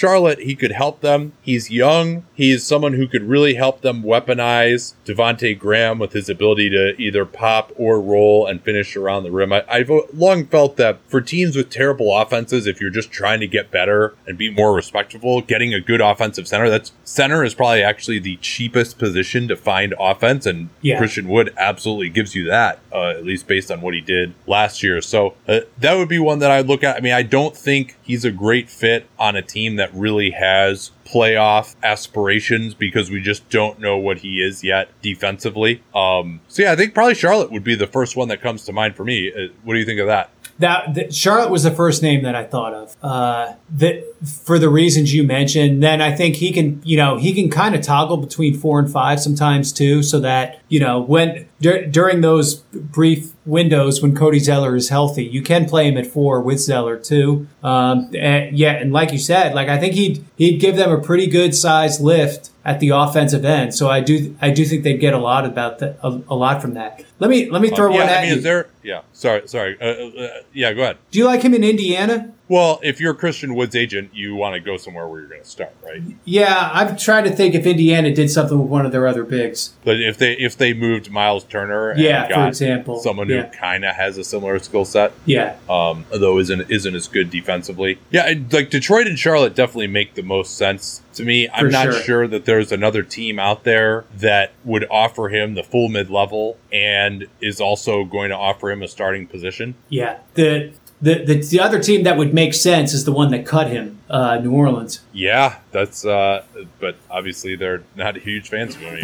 Charlotte, he could help them. He's young. He's someone who could really help them weaponize Devontae Graham with his ability to either pop or roll and finish around the rim. I've long felt that for teams with terrible offenses, if you're just trying to get better and be more respectable, getting a good offensive center is probably actually the cheapest position to find offense, and Christian Wood absolutely gives you that, at least based on what he did last year. So that would be one that I'd look at. I mean, I don't think he's a great fit on a team that really has playoff aspirations because we just don't know what he is yet defensively. So yeah, I think probably Charlotte would be the first one that comes to mind for me. What do you think of that? Charlotte was the first name that I thought of. That for the reasons you mentioned. Then I think he can kind of toggle between 4 and 5 sometimes too, so that when during those brief windows when Cody Zeller is healthy, you can play him at 4 with Zeller too. And like you said, like I think he'd give them a pretty good sized lift at the offensive end. So I do think they'd get a lot from that. Let me throw one at you. Is there? Yeah. Sorry. Yeah. Go ahead. Do you like him in Indiana? Well, if you're Christian Wood's agent, you want to go somewhere where you're going to start, right? Yeah, I've tried to think if Indiana did something with one of their other bigs. But if they moved Miles Turner and got for example, someone who kind of has a similar skill set, though isn't as good defensively. Yeah, like Detroit and Charlotte definitely make the most sense to me. I'm not sure that there's another team out there that would offer him the full mid-level and is also going to offer him a starting position. Yeah, the other team that would make sense is the one that cut him, New Orleans. Yeah, that's. But obviously they're not huge fans of him.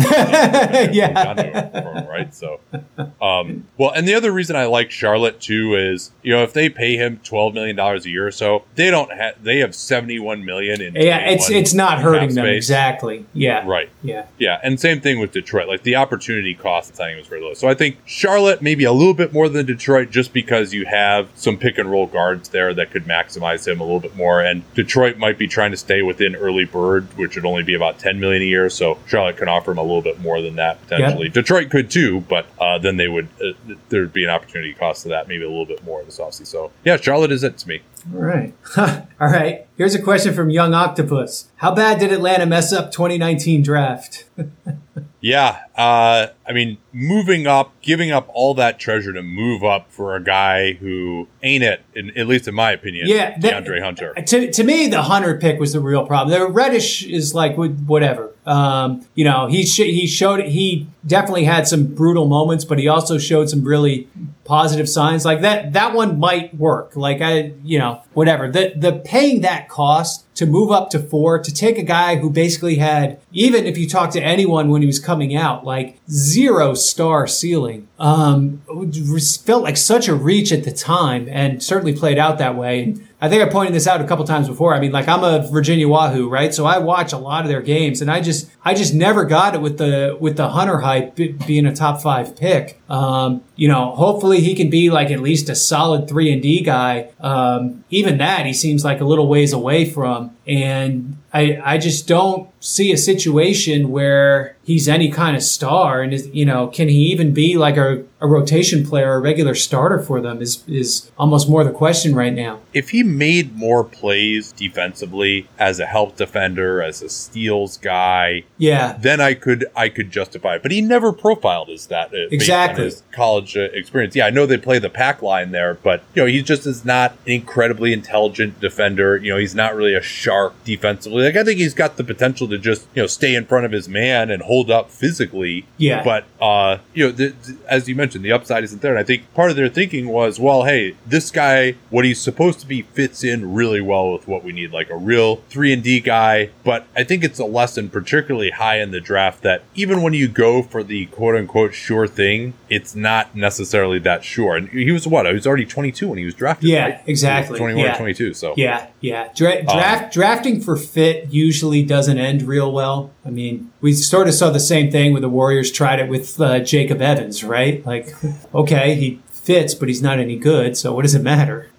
Right? So, well, and the other reason I like Charlotte too is if they pay him $12 million a year or so, they have $71 million in. Yeah, it's not hurting them exactly. Yeah, right. Yeah, and same thing with Detroit. Like the opportunity cost of signing was very low. So I think Charlotte maybe a little bit more than Detroit, just because you have some pick and roll guards there that could maximize him a little bit more, and Detroit might be trying to stay within early bird, which would only be about $10 million a year. So Charlotte can offer him a little bit more than that potentially. Yep. Detroit could too, but then they would there'd be an opportunity cost to that, maybe a little bit more in this offseason. So yeah, Charlotte is it to me. All right. All right. Here's a question from Young Octopus. How bad did Atlanta mess up 2019 draft? Yeah. I mean, moving up, giving up all that treasure to move up for a guy who ain't it, at least in my opinion, DeAndre Hunter. To me, the Hunter pick was the real problem. The Reddish is like whatever. He definitely had some brutal moments, but he also showed some really positive signs. Like that one might work. Like whatever. The paying that cost to move up to 4, to take a guy who basically had, even if you talk to anyone when he was coming out, like 0 star ceiling, felt like such a reach at the time, and certainly played out that way. And I think I pointed this out a couple times before. I mean, like I'm a Virginia Wahoo, right? So I watch a lot of their games, and I just never got it with the Hunter hype being a top 5 pick. Hopefully he can be like at least a solid 3-and-D guy. Even that he seems like a little ways away from. And I just don't see a situation where he's any kind of star, and can he even be like a rotation player, a regular starter for them is almost more the question right now. If he made more plays defensively as a help defender, as a steals guy, then I could justify it. But he never profiled as that based on his college experience. Yeah, I know they play the pack line there, but he just is not an incredibly intelligent defender. He's not really a shark defensively. Like I think he's got the potential to just stay in front of his man and hold up physically. Yeah. But as you mentioned, the upside isn't there. And I think part of their thinking was, well, hey, this guy, what he's supposed to be, fits in really well with what we need, like a real 3-and-D guy. But I think it's a lesson, particularly high in the draft, that even when you go for the quote unquote sure thing, it's not necessarily that sure. And he was what? He was already 22 when he was drafted. Yeah, right? exactly. 21 or 22. So drafting for fit usually doesn't end real well. I mean, we sort of saw the same thing when the Warriors tried it with Jacob Evans, right? Like, okay, he fits, but he's not any good. So what does it matter? Yeah.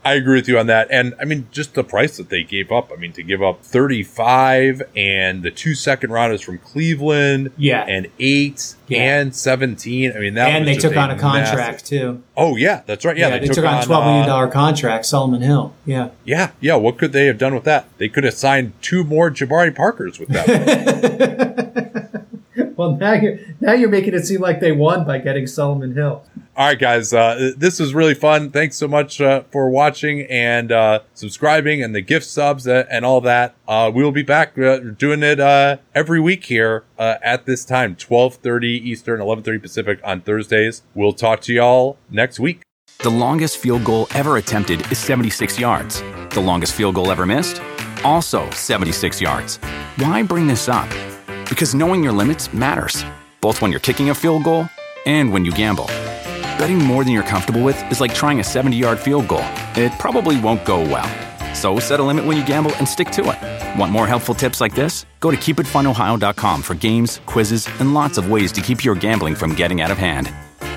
I agree with you on that. And I mean, just the price that they gave up. I mean, to give up 35 and the 2 second-rounders from Cleveland, and 8 and 17. I mean, that and was they took on a contract too. Oh yeah, that's right. Yeah, they took on a $12 million contract, Solomon Hill. Yeah. What could they have done with that? They could have signed 2 more Jabari Parkers with that. Well, now you're making it seem like they won by getting Solomon Hill. All right, guys, this was really fun. Thanks so much for watching and subscribing and the gift subs and all that. We will be back doing it every week here at this time, 12:30 Eastern, 11:30 Pacific on Thursdays. We'll talk to y'all next week. The longest field goal ever attempted is 76 yards. The longest field goal ever missed? Also 76 yards. Why bring this up? Because knowing your limits matters, both when you're kicking a field goal and when you gamble. Betting more than you're comfortable with is like trying a 70-yard field goal. It probably won't go well. So set a limit when you gamble and stick to it. Want more helpful tips like this? Go to keepitfunohio.com for games, quizzes, and lots of ways to keep your gambling from getting out of hand.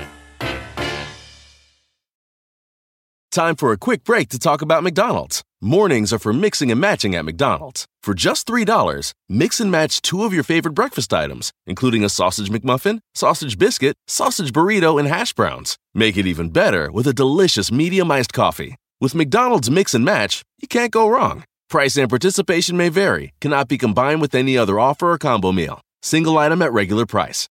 Time for a quick break to talk about McDonald's. Mornings are for mixing and matching at McDonald's. For just $3, mix and match 2 of your favorite breakfast items, including a sausage McMuffin, sausage biscuit, sausage burrito, and hash browns. Make it even better with a delicious medium iced coffee. With McDonald's Mix and Match, you can't go wrong. Price and participation may vary, cannot be combined with any other offer or combo meal. Single item at regular price.